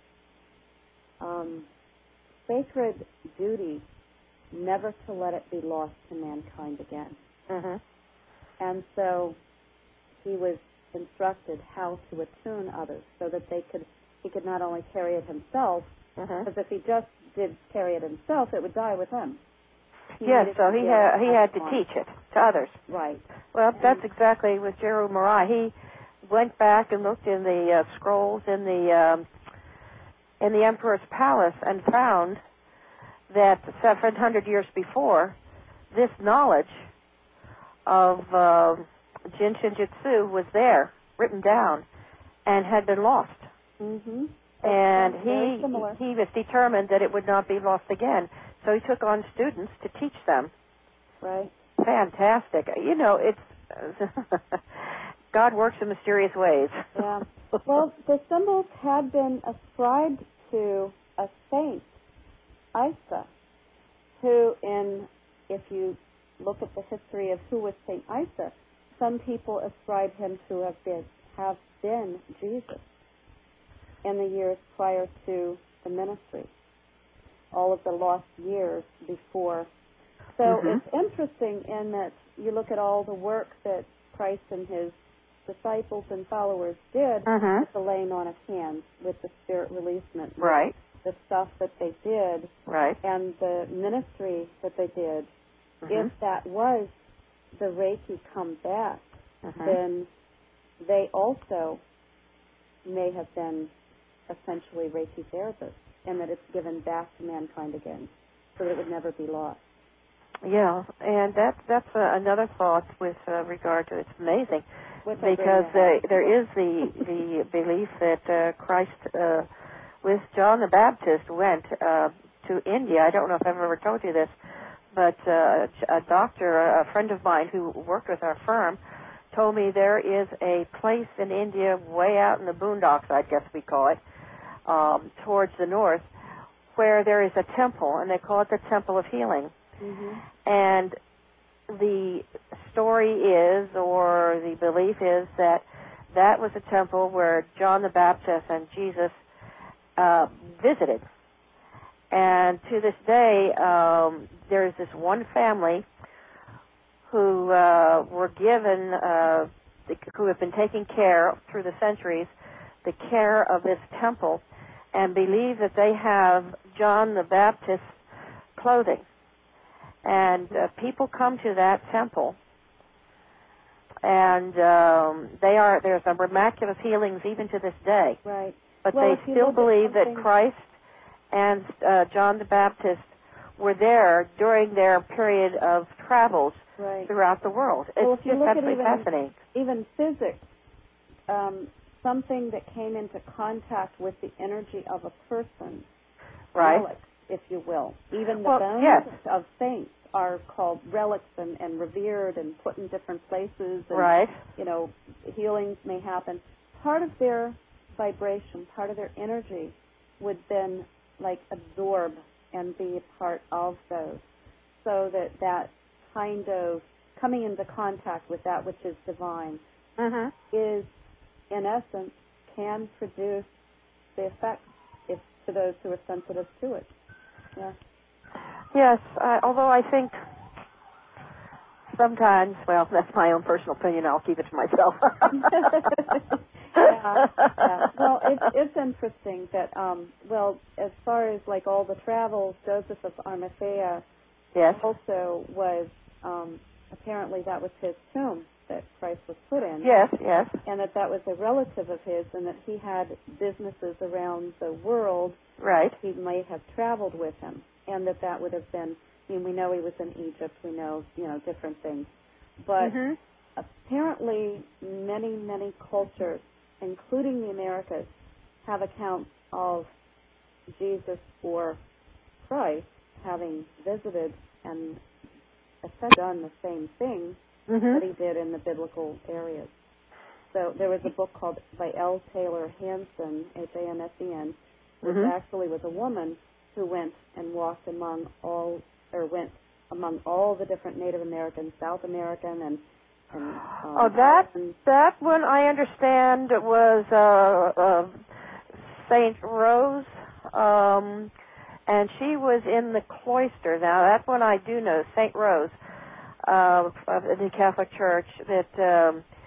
Speaker 2: um, sacred duty never to let it be lost to mankind again.
Speaker 1: Mm-hmm.
Speaker 2: And so he was instructed how to attune others so that they could he could not only carry it himself,
Speaker 1: Mm-hmm.
Speaker 2: because if he just did carry it himself, it would die with him. He
Speaker 1: Yes,
Speaker 2: needed
Speaker 1: so
Speaker 2: to
Speaker 1: he
Speaker 2: be
Speaker 1: had
Speaker 2: able
Speaker 1: he had to
Speaker 2: pass it on.
Speaker 1: teach it to others.
Speaker 2: Right.
Speaker 1: Well,
Speaker 2: And-
Speaker 1: that's exactly with Jeru Marai. He went back and looked in the uh, scrolls in the um, in the emperor's palace and found that seven hundred years before, this knowledge of uh, Jin Shin Jitsu was there, written down, and had been lost.
Speaker 2: Mm-hmm.
Speaker 1: And
Speaker 2: Very
Speaker 1: he
Speaker 2: similar.
Speaker 1: he was determined that it would not be lost again. So he took on students to teach them.
Speaker 2: Right.
Speaker 1: Fantastic. You know, it's God works in mysterious ways.
Speaker 2: Yeah. Well, the symbols had been ascribed to a saint, Isa, who, in if you look at the history of who was Saint Isa, some people ascribe him to have been have been Jesus in the years prior to the ministry, all of the lost years before. So
Speaker 1: Mm-hmm.
Speaker 2: it's interesting in that you look at all the work that Christ and his disciples and followers did
Speaker 1: Mm-hmm.
Speaker 2: with the laying on of hands, with the spirit releasement, with
Speaker 1: Right,
Speaker 2: the stuff that they did,
Speaker 1: right.
Speaker 2: and the ministry that they did.
Speaker 1: Mm-hmm.
Speaker 2: If that was the Reiki come back,
Speaker 1: Mm-hmm.
Speaker 2: then they also may have been essentially Reiki therapists, and that it's given back to mankind again, so that it would never be lost.
Speaker 1: Yeah, and that, that's uh, another thought with uh, regard to it's amazing.
Speaker 2: Which I bring
Speaker 1: Because
Speaker 2: that
Speaker 1: uh,
Speaker 2: up.
Speaker 1: there is the the belief that uh, Christ, uh, with John the Baptist, went uh, to India. I don't know if I've ever told you this, but uh, a doctor, a friend of mine who worked with our firm, told me there is a place in India, way out in the boondocks, I guess we call it, um, towards the north, where there is a temple, and they call it the Temple of Healing.
Speaker 2: Mm-hmm.
Speaker 1: And the story is, or the belief is, that that was a temple where John the Baptist and Jesus uh, visited. And to this day, um, there is this one family who uh, were given, uh, who have been taking care through the centuries, the care of this temple, and believe that they have John the Baptist's clothing. And uh, people come to that temple, and um, they are there's some miraculous healings even to this day.
Speaker 2: Right.
Speaker 1: But
Speaker 2: Well,
Speaker 1: they
Speaker 2: if you
Speaker 1: still
Speaker 2: look at
Speaker 1: believe that
Speaker 2: something-
Speaker 1: Christ and uh, John the Baptist were there during their period of travels
Speaker 2: Right.
Speaker 1: throughout the world. It's
Speaker 2: Well, if you
Speaker 1: just
Speaker 2: look at
Speaker 1: absolutely
Speaker 2: even-
Speaker 1: fascinating.
Speaker 2: Even physics, um, something that came into contact with the energy of a person,
Speaker 1: Right.
Speaker 2: relics, if you will. Even the
Speaker 1: Well,
Speaker 2: bones
Speaker 1: yes.
Speaker 2: of saints are called relics and, and revered and put in different places. And,
Speaker 1: Right.
Speaker 2: you know, healings may happen. Part of their vibration, part of their energy would then, like, absorb and be a part of those. So that that kind of coming into contact with that which is divine
Speaker 1: Mm-hmm.
Speaker 2: is, in essence, can produce the effects if to those who are sensitive to it. Yeah.
Speaker 1: Yes, uh, although I think sometimes, well, that's my own personal opinion. I'll keep it to myself.
Speaker 2: yeah, yeah. Well, it's it's interesting that, um, well, as far as like all the travels, Joseph of Arimathea
Speaker 1: Yes.
Speaker 2: also was, um, apparently that was his tomb that Christ was put in.
Speaker 1: Yes, yes.
Speaker 2: And that that was a relative of his, and that he had businesses around the world.
Speaker 1: Right.
Speaker 2: He may have traveled with him, and that that would have been, I mean, we know he was in Egypt, we know, you know, different things. But
Speaker 1: Mm-hmm.
Speaker 2: apparently many, many cultures, including the Americas, have accounts of Jesus or Christ having visited and essentially done the same thing
Speaker 1: Mm-hmm.
Speaker 2: that he did in the biblical areas. So there was a book called by L. Taylor Hansen, H A N S E N, which
Speaker 1: Mhm.
Speaker 2: actually was a woman who went and walked among all, or went among all the different Native Americans, South American and, and um,
Speaker 1: Oh, that
Speaker 2: and,
Speaker 1: that one I understand was uh, uh, Saint Rose, um, and she was in the cloister. Now that one I do know, Saint Rose, uh, of the Catholic Church. That um,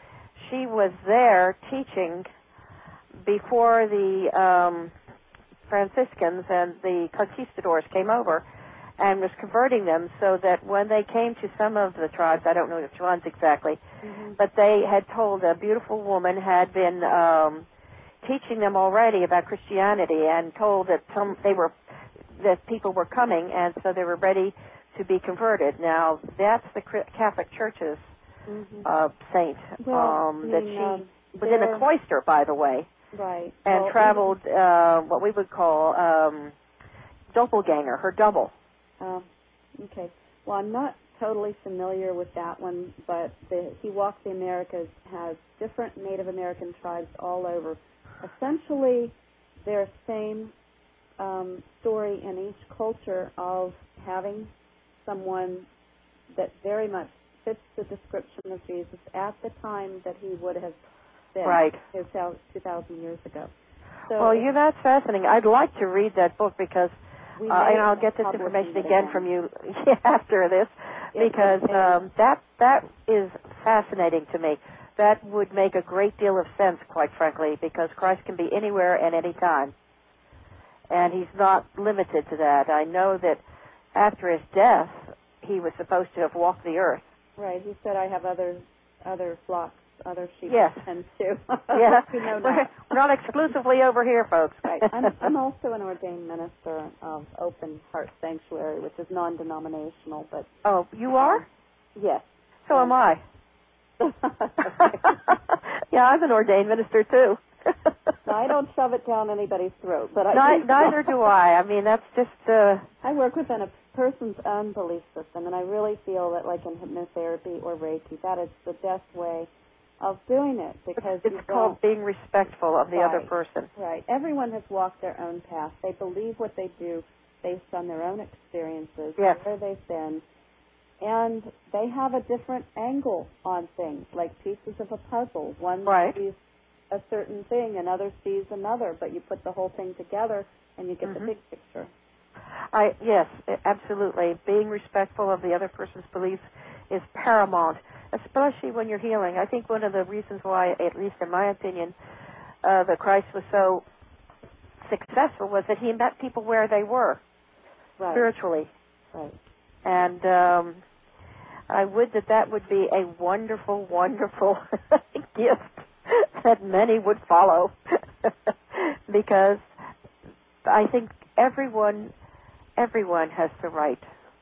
Speaker 1: she was there teaching before the um, Franciscans and the conquistadors came over, and was converting them so that when they came to some of the tribes, I don't know which ones exactly, mm-hmm. but they had told a beautiful woman had been um, teaching them already about Christianity and told that some they were that people were coming, and so they were ready to be converted. Now that's the Catholic Church's mm-hmm. uh, saint.
Speaker 2: Well,
Speaker 1: um, that
Speaker 2: I mean,
Speaker 1: she
Speaker 2: um,
Speaker 1: was in a cloister, by the way,
Speaker 2: right,
Speaker 1: and
Speaker 2: well,
Speaker 1: traveled uh, what we would call um, doppelganger, her double.
Speaker 2: Uh, okay. Well, I'm not totally familiar with that one, but the He Walked the Americas has different Native American tribes all over. Essentially, their same um, story in each culture of having someone that very much fits the description of Jesus at the time that he would have been
Speaker 1: right.
Speaker 2: two thousand years ago. So
Speaker 1: well, you that's fascinating. I'd like to read that book because
Speaker 2: We
Speaker 1: uh, and I'll get this information again, again from you after this, because um, that that is fascinating to me. That would make a great deal of sense, quite frankly, because Christ can be anywhere at any time, and he's not limited to that. I know that after his death, he was supposed to have walked the earth.
Speaker 2: Right. He said, "I have other other flocks." Other sheep
Speaker 1: yes.
Speaker 2: tend to.
Speaker 1: Yeah.
Speaker 2: we know
Speaker 1: we're, we're not exclusively over here, folks.
Speaker 2: Right. I'm, I'm also an ordained minister of Open Heart Sanctuary, which is non-denominational. But
Speaker 1: oh, you are?
Speaker 2: Yes.
Speaker 1: So
Speaker 2: um,
Speaker 1: am I. Yeah, I'm an ordained minister too.
Speaker 2: Now, I don't shove it down anybody's throat, but I
Speaker 1: Neither, neither do I. I mean, that's just. Uh,
Speaker 2: I work within a person's own belief system, and I really feel that, like in hypnotherapy or Reiki, that is the best way of doing it, because
Speaker 1: it's
Speaker 2: you
Speaker 1: called being respectful of the
Speaker 2: right,
Speaker 1: other person.
Speaker 2: Right. Everyone has walked their own path. They believe what they do based on their own experiences,
Speaker 1: yes.
Speaker 2: where they've been, and they have a different angle on things, like pieces of a puzzle. One
Speaker 1: right.
Speaker 2: sees a certain thing, another sees another, but you put the whole thing together and you get
Speaker 1: mm-hmm.
Speaker 2: the big picture.
Speaker 1: I yes, absolutely. Being respectful of the other person's beliefs is paramount, especially when you're healing. I think one of the reasons why, at least in my opinion, uh, that Christ was so successful was that he met people where they were,
Speaker 2: right.
Speaker 1: spiritually.
Speaker 2: Right.
Speaker 1: And um, I would that that would be a wonderful, wonderful gift that many would follow, because I think everyone, everyone has the right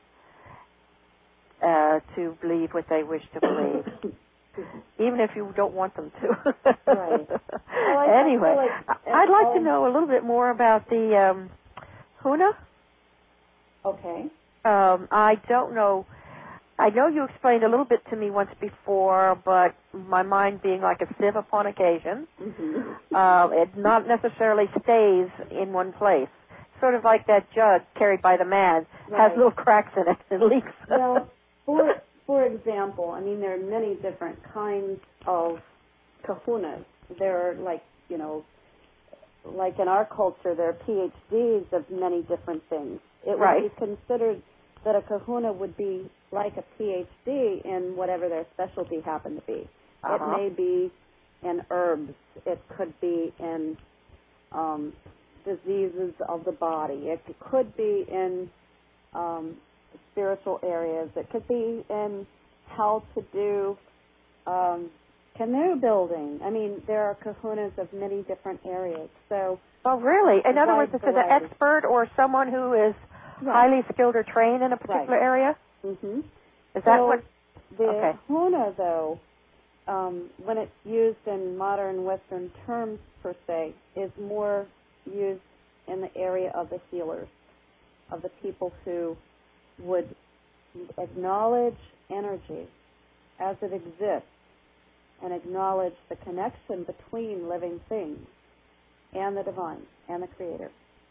Speaker 1: uh, to believe what they wish to believe, even if you don't want them to.
Speaker 2: Right. Well, I,
Speaker 1: anyway,
Speaker 2: I like,
Speaker 1: I'd like
Speaker 2: um,
Speaker 1: to know a little bit more about the um, Huna.
Speaker 2: Okay.
Speaker 1: Um, I don't know. I know you explained a little bit to me once before, but my mind being like a sieve upon occasion,
Speaker 2: mm-hmm.
Speaker 1: uh, it not necessarily stays in one place. Sort of like that jug carried by the man,
Speaker 2: right.
Speaker 1: has little cracks in it and leaks.
Speaker 2: Well, for for example, I mean, there are many different kinds of kahunas. There are, like, you know, like in our culture, there are P H Ds of many different things. It
Speaker 1: right.
Speaker 2: would be considered that a kahuna would be like a P H D in whatever their specialty happened to be.
Speaker 1: Uh-huh.
Speaker 2: It may be in herbs. It could be in um, diseases of the body. It could be in um, spiritual areas. It could be in how to do um, canoe building. I mean, there are kahunas of many different areas. So,
Speaker 1: oh, really? In other words, it's an expert or someone who is right. highly skilled or trained in a particular
Speaker 2: right.
Speaker 1: area?
Speaker 2: Mm-hmm.
Speaker 1: Is that
Speaker 2: so
Speaker 1: what?
Speaker 2: The
Speaker 1: okay.
Speaker 2: huna, though, um, when it's used in modern Western terms, per se, is more used in the area of the healers, of the people who would acknowledge energy as it exists and acknowledge the connection between living things and the divine and the Creator.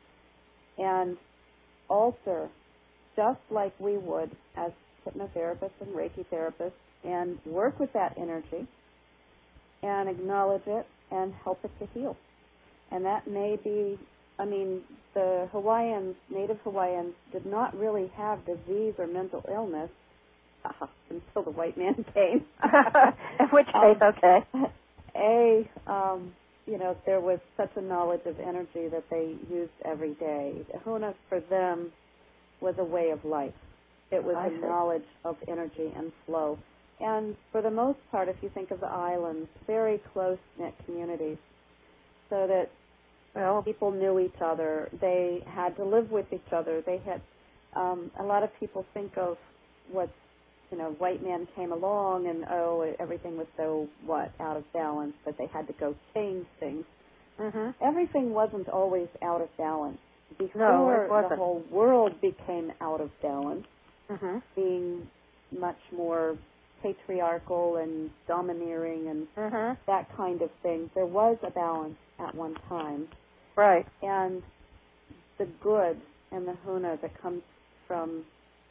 Speaker 2: And alter, just like we would as hypnotherapists and Reiki therapists, and work with that energy and acknowledge it and help it to heal. And that may be, I mean, the Hawaiians, native Hawaiians, did not really have disease or mental illness uh, until the white man came.
Speaker 1: In which case,
Speaker 2: um,
Speaker 1: okay.
Speaker 2: A, um, you know, there was such a knowledge of energy that they used every day. Huna, for them, was a way of life. It was
Speaker 1: I
Speaker 2: a
Speaker 1: see.
Speaker 2: knowledge of energy and flow. And for the most part, if you think of the islands, very close-knit communities, so that
Speaker 1: Well,
Speaker 2: people knew each other. They had to live with each other. They had, um, a lot of people think of what, you know, white man came along and, oh, everything was so, what, out of balance, that they had to go change things.
Speaker 1: mm-hmm.
Speaker 2: Everything wasn't always out of balance. Before
Speaker 1: No, it wasn't.
Speaker 2: the whole world became out of balance,
Speaker 1: Mm-hmm.
Speaker 2: being much more patriarchal and domineering and
Speaker 1: Mm-hmm.
Speaker 2: that kind of thing, there was a balance at one time.
Speaker 1: Right.
Speaker 2: And the good and the huna that comes from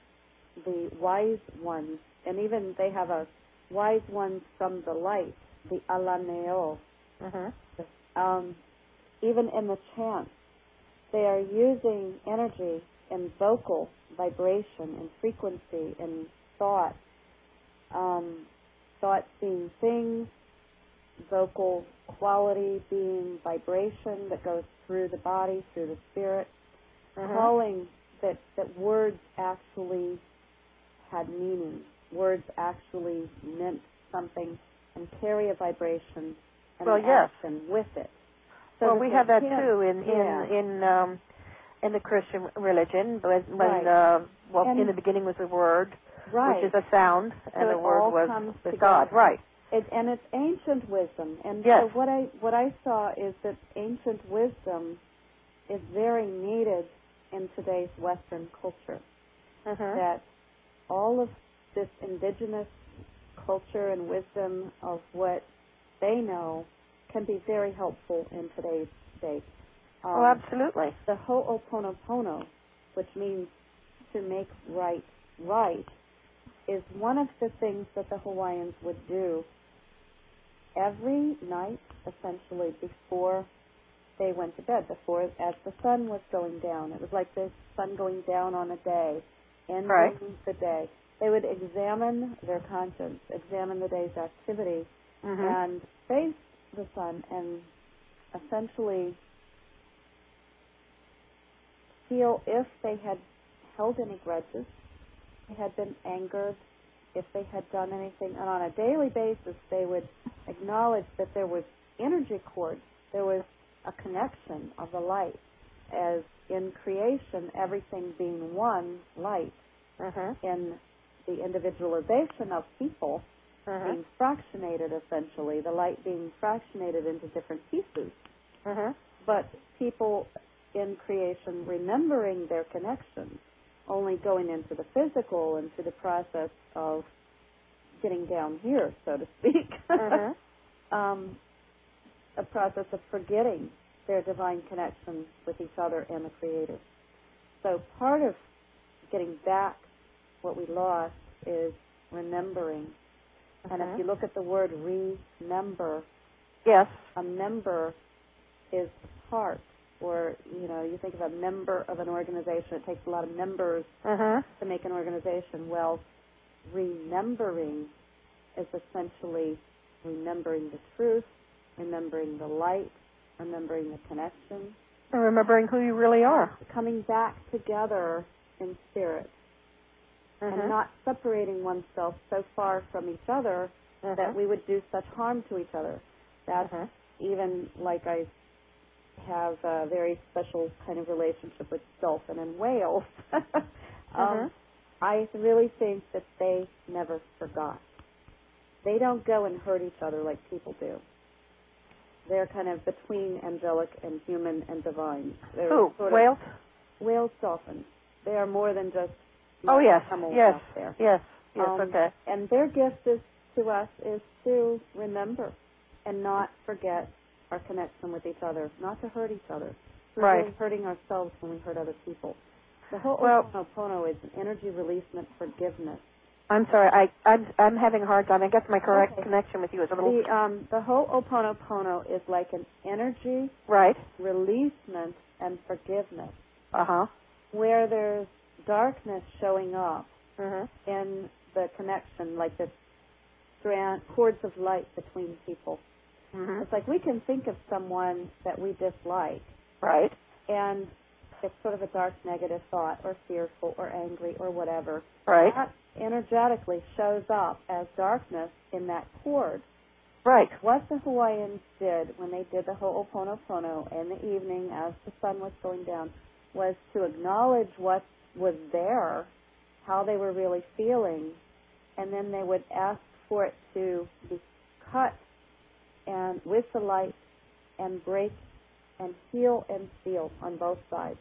Speaker 2: the wise ones, and even they have a wise ones from the light, the alaneo.
Speaker 1: Mm-hmm.
Speaker 2: Um, even in the chant, they are using energy in vocal vibration and frequency and thought. Um, thought being things, vocal quality being vibration that goes through the body, through the spirit,
Speaker 1: Mm-hmm.
Speaker 2: calling that, that words actually had meaning. Words actually meant something and carry a vibration and
Speaker 1: Well,
Speaker 2: an
Speaker 1: yes.
Speaker 2: action with it. So
Speaker 1: Well,
Speaker 2: that
Speaker 1: we
Speaker 2: they
Speaker 1: have that
Speaker 2: can't-
Speaker 1: too in
Speaker 2: yeah.
Speaker 1: in in um, in the Christian religion. When, when
Speaker 2: Right.
Speaker 1: uh, well,
Speaker 2: And-
Speaker 1: in the beginning was the word,
Speaker 2: Right.
Speaker 1: which is a sound, and
Speaker 2: So
Speaker 1: the
Speaker 2: it
Speaker 1: word
Speaker 2: all
Speaker 1: was
Speaker 2: comes
Speaker 1: was
Speaker 2: together.
Speaker 1: God. Right.
Speaker 2: It, and it's ancient wisdom. And
Speaker 1: Yes.
Speaker 2: so what I what I saw is that ancient wisdom is very needed in today's Western culture.
Speaker 1: Mm-hmm.
Speaker 2: That all of this indigenous culture and wisdom of what they know can be very helpful in today's state. Um,
Speaker 1: Oh, absolutely.
Speaker 2: the Ho'oponopono, which means to make right right, is one of the things that the Hawaiians would do every night, essentially, before they went to bed, before, as the sun was going down. It was like the sun going down on a day, ending
Speaker 1: Right.
Speaker 2: the day. They would examine their conscience, examine the day's activity,
Speaker 1: Mm-hmm.
Speaker 2: and face the sun and essentially feel if they had held any grudges, they had been angered, if they had done anything. And on a daily basis, they would acknowledge that there was energy cords, there was a connection of the light, as in creation, everything being one light.
Speaker 1: Mm-hmm.
Speaker 2: In the individualization of people,
Speaker 1: Mm-hmm.
Speaker 2: being fractionated, essentially, the light being fractionated into different pieces.
Speaker 1: Mm-hmm.
Speaker 2: But people in creation remembering their connections, only going into the physical, into the process of getting down here, so to speak,
Speaker 1: Mm-hmm.
Speaker 2: um, a process of forgetting their divine connection with each other and the Creator. So part of getting back what we lost is remembering. And
Speaker 1: Mhm.
Speaker 2: if you look at the word remember,
Speaker 1: Yes.
Speaker 2: a member is part, or, you know, you think of a member of an organization, it takes a lot of members
Speaker 1: Mm-hmm.
Speaker 2: to make an organization. Well, remembering is essentially remembering the truth, remembering the light, remembering the connection,
Speaker 1: And remembering who you really are.
Speaker 2: coming back together in spirit,
Speaker 1: Mm-hmm.
Speaker 2: and not separating oneself so far from each other
Speaker 1: Mm-hmm.
Speaker 2: that we would do such harm to each other. That's
Speaker 1: Mhm.
Speaker 2: even like I have a very special kind of relationship with dolphin and whales. um,
Speaker 1: Mhm.
Speaker 2: I really think that they never forgot. They don't go and hurt each other like people do. They're kind of between angelic and human and divine. They're
Speaker 1: Who?
Speaker 2: sort of-
Speaker 1: Whales?
Speaker 2: Whales, dolphins. They are more than just
Speaker 1: Oh, yes.
Speaker 2: animals
Speaker 1: Yes.
Speaker 2: out there.
Speaker 1: Yes. Yes.
Speaker 2: Um,
Speaker 1: Okay.
Speaker 2: And their gift is to us is to remember and not forget our connection with each other, not to hurt each other. We're
Speaker 1: Right.
Speaker 2: really hurting ourselves when we hurt other people. The whole
Speaker 1: Well-
Speaker 2: Ho'oponopono is an energy releasement forgiveness.
Speaker 1: I'm sorry. I I'm I'm having a hard time. I guess my correct
Speaker 2: Okay.
Speaker 1: connection with you is a little
Speaker 2: The um the Ho'oponopono is like an energy
Speaker 1: right.
Speaker 2: releasement and forgiveness,
Speaker 1: Uh huh.
Speaker 2: where there's darkness showing up
Speaker 1: Mhm.
Speaker 2: in the connection, like the strand cords of light between people.
Speaker 1: Mm-hmm.
Speaker 2: It's like we can think of someone that we dislike.
Speaker 1: Right.
Speaker 2: And it's sort of a dark negative thought or fearful or angry or whatever.
Speaker 1: Right.
Speaker 2: That energetically shows up as darkness in that cord.
Speaker 1: Right.
Speaker 2: What the Hawaiians did when they did the Ho'oponopono in the evening as the sun was going down was to acknowledge what was there, how they were really feeling, and then they would ask for it to be cut and with the light and break and heal and seal on both sides,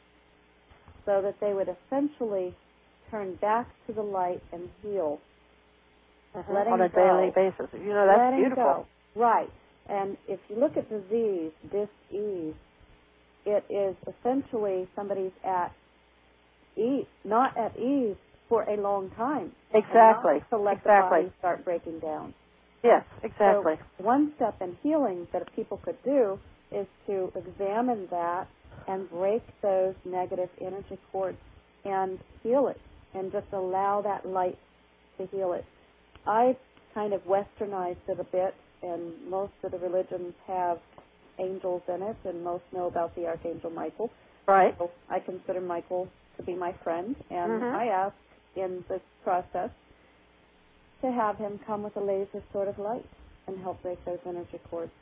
Speaker 2: so that they would essentially turn back to the light and heal.
Speaker 1: Mm-hmm.
Speaker 2: Letting
Speaker 1: on a
Speaker 2: go.
Speaker 1: daily basis. You know, that's
Speaker 2: letting
Speaker 1: beautiful.
Speaker 2: Go. Right. And if you look at disease, dis-ease, it is essentially somebody's at ease, not at ease for a long time.
Speaker 1: Exactly.
Speaker 2: To let
Speaker 1: exactly.
Speaker 2: the body start breaking down.
Speaker 1: Yes, exactly.
Speaker 2: So one step in healing that people could do is to examine that and break those negative energy cords and heal it, and just allow that light to heal it. I've kind of westernized it a bit, and most of the religions have angels in it, and most know about the Archangel Michael.
Speaker 1: Right.
Speaker 2: So I consider Michael to be my friend, and
Speaker 1: mm-hmm.
Speaker 2: I ask in this process to have him come with a laser sort of light and help break those energy cords.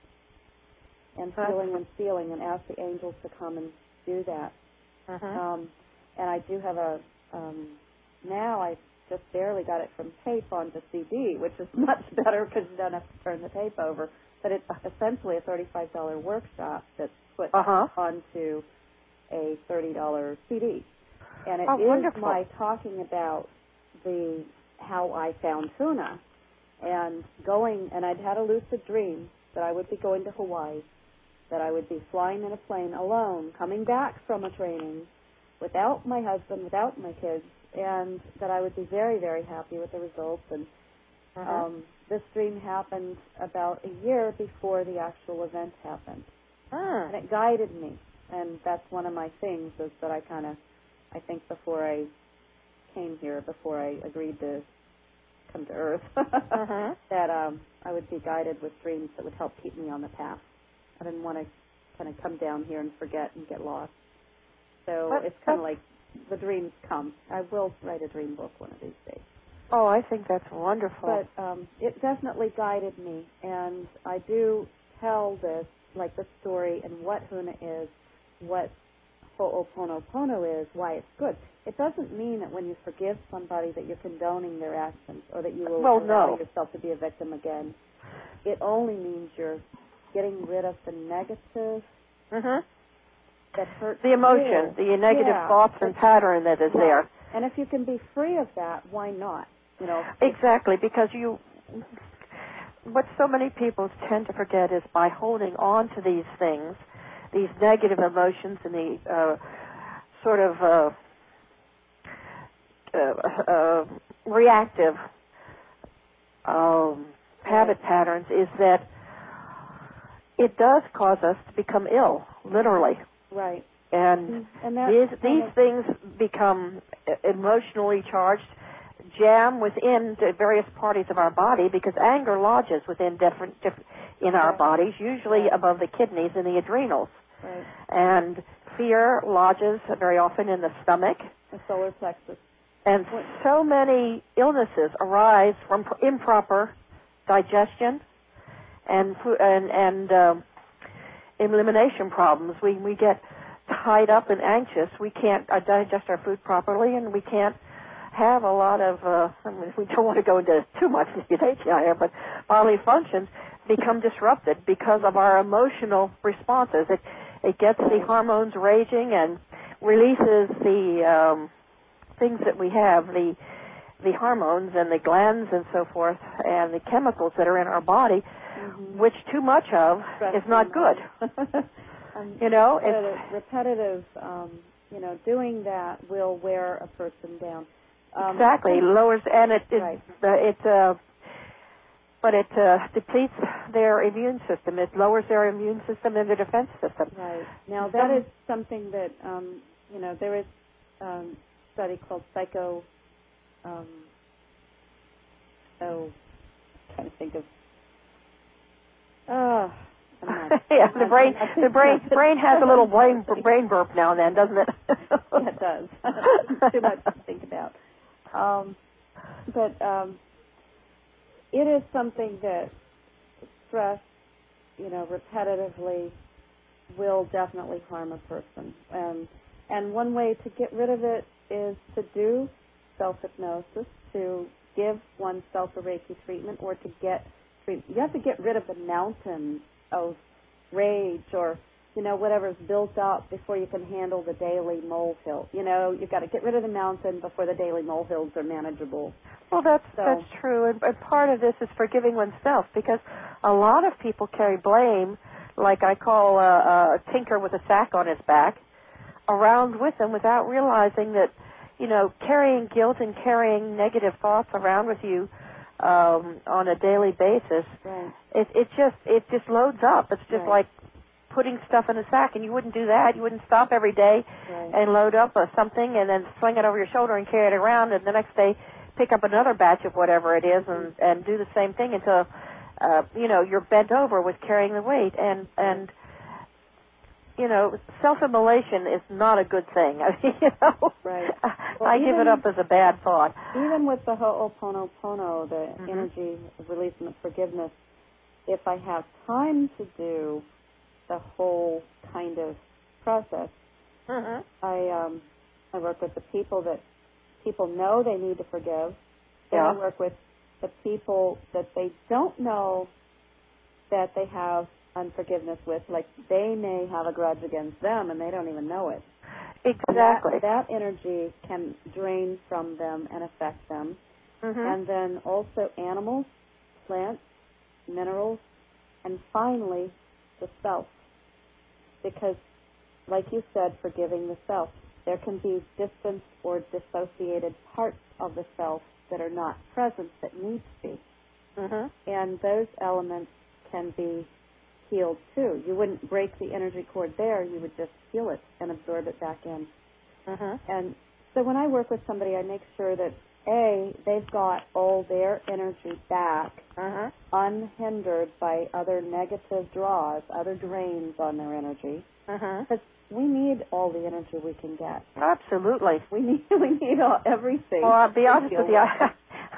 Speaker 2: And
Speaker 1: That's
Speaker 2: healing and sealing, and ask the angels to come and do that.
Speaker 1: Mm-hmm.
Speaker 2: Um, and I do have a, um, now I just barely got it from tape onto C D, which is much better because you don't have to turn the tape over. But it's essentially a thirty-five dollars workshop that's put
Speaker 1: uh-huh.
Speaker 2: onto a thirty dollars C D. And it
Speaker 1: oh,
Speaker 2: is
Speaker 1: wonderful.
Speaker 2: my talking about the how I found Huna and going, and I'd had a lucid dream that I would be going to Hawaii, that I would be flying in a plane alone, coming back from a training without my husband, without my kids, and that I would be very, very happy with the results. And
Speaker 1: uh-huh.
Speaker 2: um, this dream happened about a year before the actual event happened.
Speaker 1: Ah.
Speaker 2: And it guided me. And that's one of my things, is that I kind of, I think before I came here, before I agreed to come to Earth,
Speaker 1: uh-huh.
Speaker 2: that um, I would be guided with dreams that would help keep me on the path. I didn't want to kind of come down here and forget and get lost. So
Speaker 1: What?
Speaker 2: it's kind of like the dreams come. I will write a dream book one of these days.
Speaker 1: Oh, I think that's wonderful.
Speaker 2: But um, it definitely guided me, and I do tell this, like the story and what Huna is, what Ho'oponopono is, why it's good. It doesn't mean that when you forgive somebody that you're condoning their actions or that you will
Speaker 1: well,
Speaker 2: allow
Speaker 1: no.
Speaker 2: yourself to be a victim again. It only means you're getting rid of the negative
Speaker 1: mm-hmm.
Speaker 2: that hurts
Speaker 1: the emotion,
Speaker 2: you.
Speaker 1: the negative
Speaker 2: yeah.
Speaker 1: thoughts and pattern that is
Speaker 2: yeah.
Speaker 1: there.
Speaker 2: And if you can be free of that, why not? You know.
Speaker 1: Exactly, because you, what so many people tend to forget is by holding on to these things, these negative emotions and the uh, sort of uh, uh, uh, reactive um, habit patterns, is that it does cause us to become ill, literally.
Speaker 2: Right.
Speaker 1: And,
Speaker 2: and
Speaker 1: these, these
Speaker 2: of,
Speaker 1: things become emotionally charged, jam within the various parties of our body, because anger lodges within different, different in our
Speaker 2: right.
Speaker 1: bodies, usually
Speaker 2: right.
Speaker 1: above the kidneys and the adrenals.
Speaker 2: Right.
Speaker 1: And fear lodges very often in the stomach.
Speaker 2: The solar plexus.
Speaker 1: And
Speaker 2: what?
Speaker 1: so many illnesses arise from improper digestion and and and um, elimination problems. We we get tied up and anxious. We can't uh, digest our food properly, and we can't have a lot of, uh, I mean, we don't want to go into too much detail here, but bodily functions become disrupted because of our emotional responses. It it gets the hormones raging and releases the um, things that we have, the the hormones and the glands and so forth, and the chemicals that are in our body, mm-hmm. which too much of
Speaker 2: Stress
Speaker 1: is not good.
Speaker 2: um,
Speaker 1: you know,
Speaker 2: repetitive,
Speaker 1: it's
Speaker 2: repetitive um, you know, doing that will wear a person down. Um,
Speaker 1: exactly, lowers, and it, it,
Speaker 2: right.
Speaker 1: uh, it uh, but it uh, depletes their immune system. It lowers their immune system and their defense system.
Speaker 2: Right. Now, that is something that, um, you know, there is um, a study called psycho, um, oh, I'm trying to think of Oh, I'm not,
Speaker 1: yeah,
Speaker 2: I'm
Speaker 1: the brain,
Speaker 2: not,
Speaker 1: the brain, brain has a little brain, brain burp now and then, doesn't it?
Speaker 2: Yeah, it does. Too much to think about. Um, but um, it is something that stress, you know, repetitively will definitely harm a person. Um, and one way to get rid of it is to do self-hypnosis, to give oneself a Reiki treatment, or to get treatment. You have to get rid of the mountain of rage or, you know, whatever's built up before you can handle the daily molehill. You know, you've got to get rid of the mountain before the daily molehills are manageable.
Speaker 1: Well, that's
Speaker 2: So,
Speaker 1: that's true, and, and part of this is forgiving oneself, because a lot of people carry blame, like I call a, a tinker with a sack on his back, around with them without realizing that, you know, carrying guilt and carrying negative thoughts around with you um, on a daily basis,
Speaker 2: right.
Speaker 1: it, it just it just loads up. It's just
Speaker 2: Right.
Speaker 1: like putting stuff in a sack, and you wouldn't do that. You wouldn't stop every day
Speaker 2: Right.
Speaker 1: and load up uh, something and then sling it over your shoulder and carry it around, and the next day pick up another batch of whatever it is and, and do the same thing until, uh, you know, you're bent over with carrying the weight. And, and you know, self-immolation is not a good thing. I mean, you know,
Speaker 2: Right.
Speaker 1: Well, I give it up as a bad thought.
Speaker 2: Even with the Ho'oponopono, the
Speaker 1: mm-hmm.
Speaker 2: energy of release and forgiveness, if I have time to do the whole kind of process,
Speaker 1: mm-hmm.
Speaker 2: I um, I work with the people that people know they need to forgive. Then
Speaker 1: Yeah.
Speaker 2: I work with the people that they don't know that they have unforgiveness with, like they may have a grudge against them and they don't even know it.
Speaker 1: Exactly.
Speaker 2: That, that energy can drain from them and affect them.
Speaker 1: Mm-hmm.
Speaker 2: And then also animals, plants, minerals, and finally the self. Because, like you said, forgiving the self, there can be distant or dissociated parts of the self that are not present that need to be.
Speaker 1: Mm-hmm.
Speaker 2: And those elements can be healed too. You wouldn't break the energy cord there, you would just heal it and absorb it back in.
Speaker 1: Mm-hmm.
Speaker 2: And so when I work with somebody, I make sure that, A, they've got all their energy back,
Speaker 1: Mm-hmm.
Speaker 2: unhindered by other negative draws, other drains on their energy.
Speaker 1: Mm-hmm.
Speaker 2: Because we need all the energy we can get.
Speaker 1: Absolutely.
Speaker 2: We need we need all, everything.
Speaker 1: Well, I'll be honest with you. I,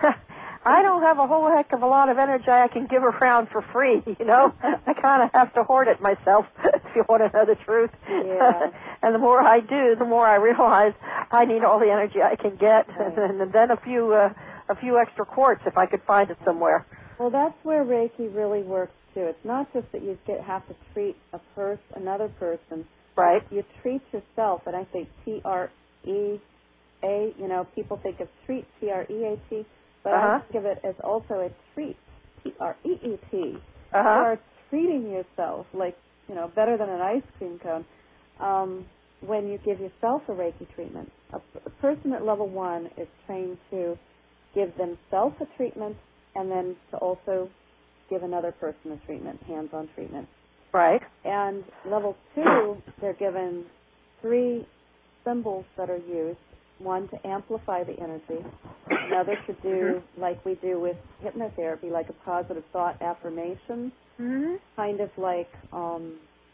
Speaker 1: I don't have a whole heck of a lot of energy I can give around for free, you know. I kind of have to hoard it myself, if you want to know the truth.
Speaker 2: Yeah.
Speaker 1: And the more I do, the more I realize I need all the energy I can get,
Speaker 2: Right.
Speaker 1: and then a few uh, a few extra quarts if I could find it somewhere.
Speaker 2: Well, that's where Reiki really works too. It's not just that you get have to treat a person, another person.
Speaker 1: Right.
Speaker 2: You treat yourself, and I say T R E A. You know, people think of treat, T R E A T, but
Speaker 1: uh-huh.
Speaker 2: I think of it as also a treat, T R E E T.
Speaker 1: Uh-huh.
Speaker 2: You are treating yourself like, you know, better than an ice cream cone um, when you give yourself a Reiki treatment. A, a person at level one is trained to give themselves a treatment and then to also give another person a treatment, hands-on treatment.
Speaker 1: Right.
Speaker 2: And level two, they're given three symbols that are used. One to amplify the energy, another to do like we do with hypnotherapy, like a positive thought affirmation,
Speaker 1: mm-hmm.
Speaker 2: kind of like um,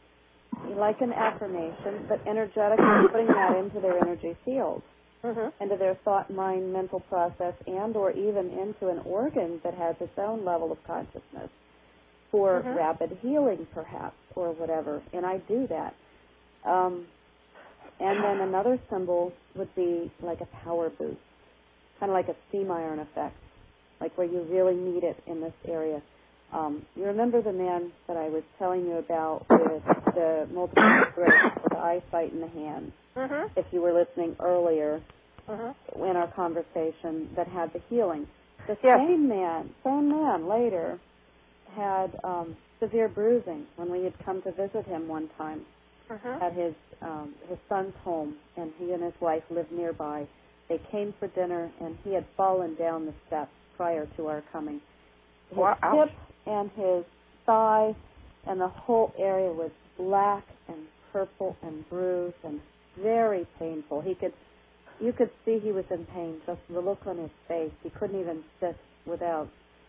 Speaker 2: like an affirmation, but energetically putting that into their energy field,
Speaker 1: mm-hmm.
Speaker 2: into their thought, mind, mental process, and or even into an organ that has its own level of consciousness for
Speaker 1: mm-hmm.
Speaker 2: rapid healing, perhaps, or whatever. And I do that. Um, And then another symbol would be like a power boost, kind of like a steam iron effect, like where you really need it in this area. Um, you remember the man that I was telling you about with the multiple sclerosis, with the eyesight in the hand,
Speaker 1: mm-hmm.
Speaker 2: if you were listening earlier
Speaker 1: mm-hmm.
Speaker 2: in our conversation, that had the healing. The
Speaker 1: yes.
Speaker 2: same man, same man later had um, severe bruising when we had come to visit him one time.
Speaker 1: Mm-hmm.
Speaker 2: At his um, his son's home, and he and his wife lived nearby. They came for dinner, and he had fallen down the steps prior to our coming. His
Speaker 1: wow.
Speaker 2: hip and his thigh and the whole area was black and purple and bruised and very painful. He could, you could see he was in pain, just the look on his face. He couldn't even sit without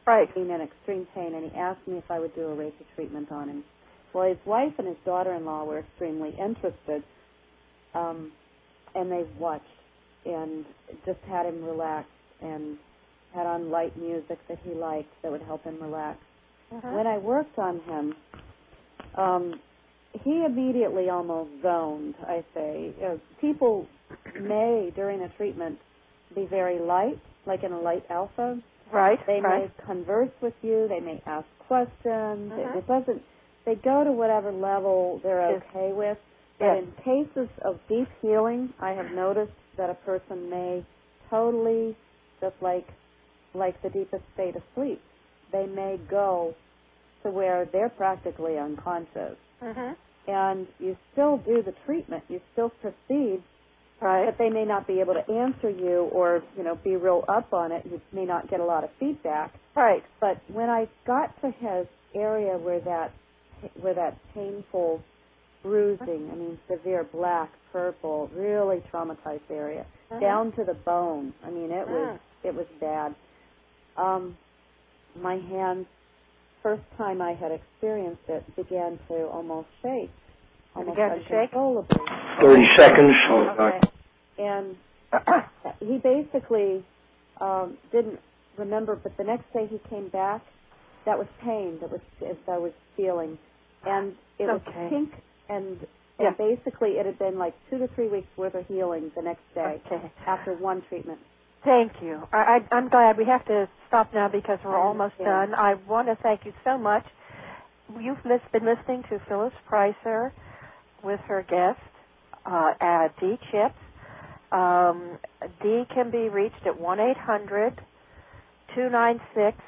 Speaker 1: right.
Speaker 2: being in extreme pain, and he asked me if I would do a Reiki treatment on him. Well, his wife and his daughter-in-law were extremely interested, um, and they watched and just had him relax and had on light music that he liked that would help him relax.
Speaker 1: Uh-huh.
Speaker 2: When I worked on him, um, he immediately almost zoned, I say. Uh, people may, during a treatment, be very light, like in a light alpha.
Speaker 1: Right,
Speaker 2: They
Speaker 1: right.
Speaker 2: may converse with you. They may ask questions.
Speaker 1: Uh-huh.
Speaker 2: It, it doesn't. They go to whatever level they're
Speaker 1: Yes.
Speaker 2: okay with. But
Speaker 1: Yes.
Speaker 2: in cases of deep healing, I have noticed that a person may totally, just like like the deepest state of sleep, they may go to where they're practically unconscious.
Speaker 1: Uh-huh.
Speaker 2: And you still do the treatment. You still proceed.
Speaker 1: Right.
Speaker 2: But they may not be able to answer you or, you know, be real up on it. You may not get a lot of feedback.
Speaker 1: Right.
Speaker 2: But when I got to his area where that where that painful bruising, I mean, severe black, purple, really traumatized area,
Speaker 1: uh-huh.
Speaker 2: down to the bone. I mean, it was
Speaker 1: uh.
Speaker 2: it was bad. Um, my hands, first time I had experienced it, began to almost shake, almost
Speaker 1: began to shake?
Speaker 2: uncontrollably.
Speaker 3: Thirty seconds.
Speaker 1: Okay.
Speaker 2: And he basically um, didn't remember, but the next day he came back. That was pain. That was as I was feeling, and it was
Speaker 1: Okay.
Speaker 2: pink, and,
Speaker 1: Yeah.
Speaker 2: and basically it had been like two to three weeks worth of healing the next day
Speaker 1: Okay.
Speaker 2: after one treatment.
Speaker 1: Thank you. I, I, I'm glad we have to stop now because we're
Speaker 2: I
Speaker 1: almost
Speaker 2: understand.
Speaker 1: done. I want to thank you so much. You've lis- been listening to Phyllis Pricer with her guest, uh, uh, Dee Chips. Um, Dee can be reached at one eight hundred two nine six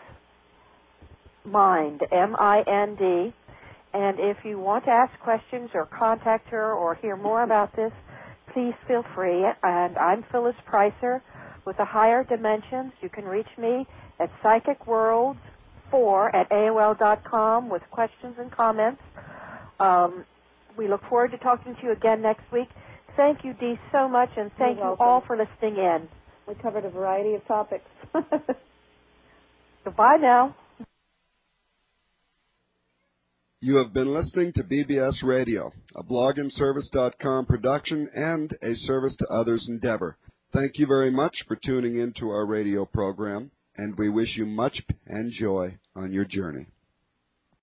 Speaker 1: MIND, M I N D. And if you want to ask questions or contact her or hear more about this, please feel free. And I'm Phyllis Pricer with the Higher Dimensions. You can reach me at psychic world four at A O L dot com with questions and comments. Um, we look forward to talking to you again next week. Thank you, Dee, so much, and thank
Speaker 2: You're
Speaker 1: you
Speaker 2: welcome.
Speaker 1: all for listening in.
Speaker 2: We covered a variety of topics.
Speaker 1: Goodbye now.
Speaker 4: You have been listening to B B S Radio, a blog and service dot com production and a service to others endeavor. Thank you very much for tuning in to our radio program, and we wish you much and joy on your journey.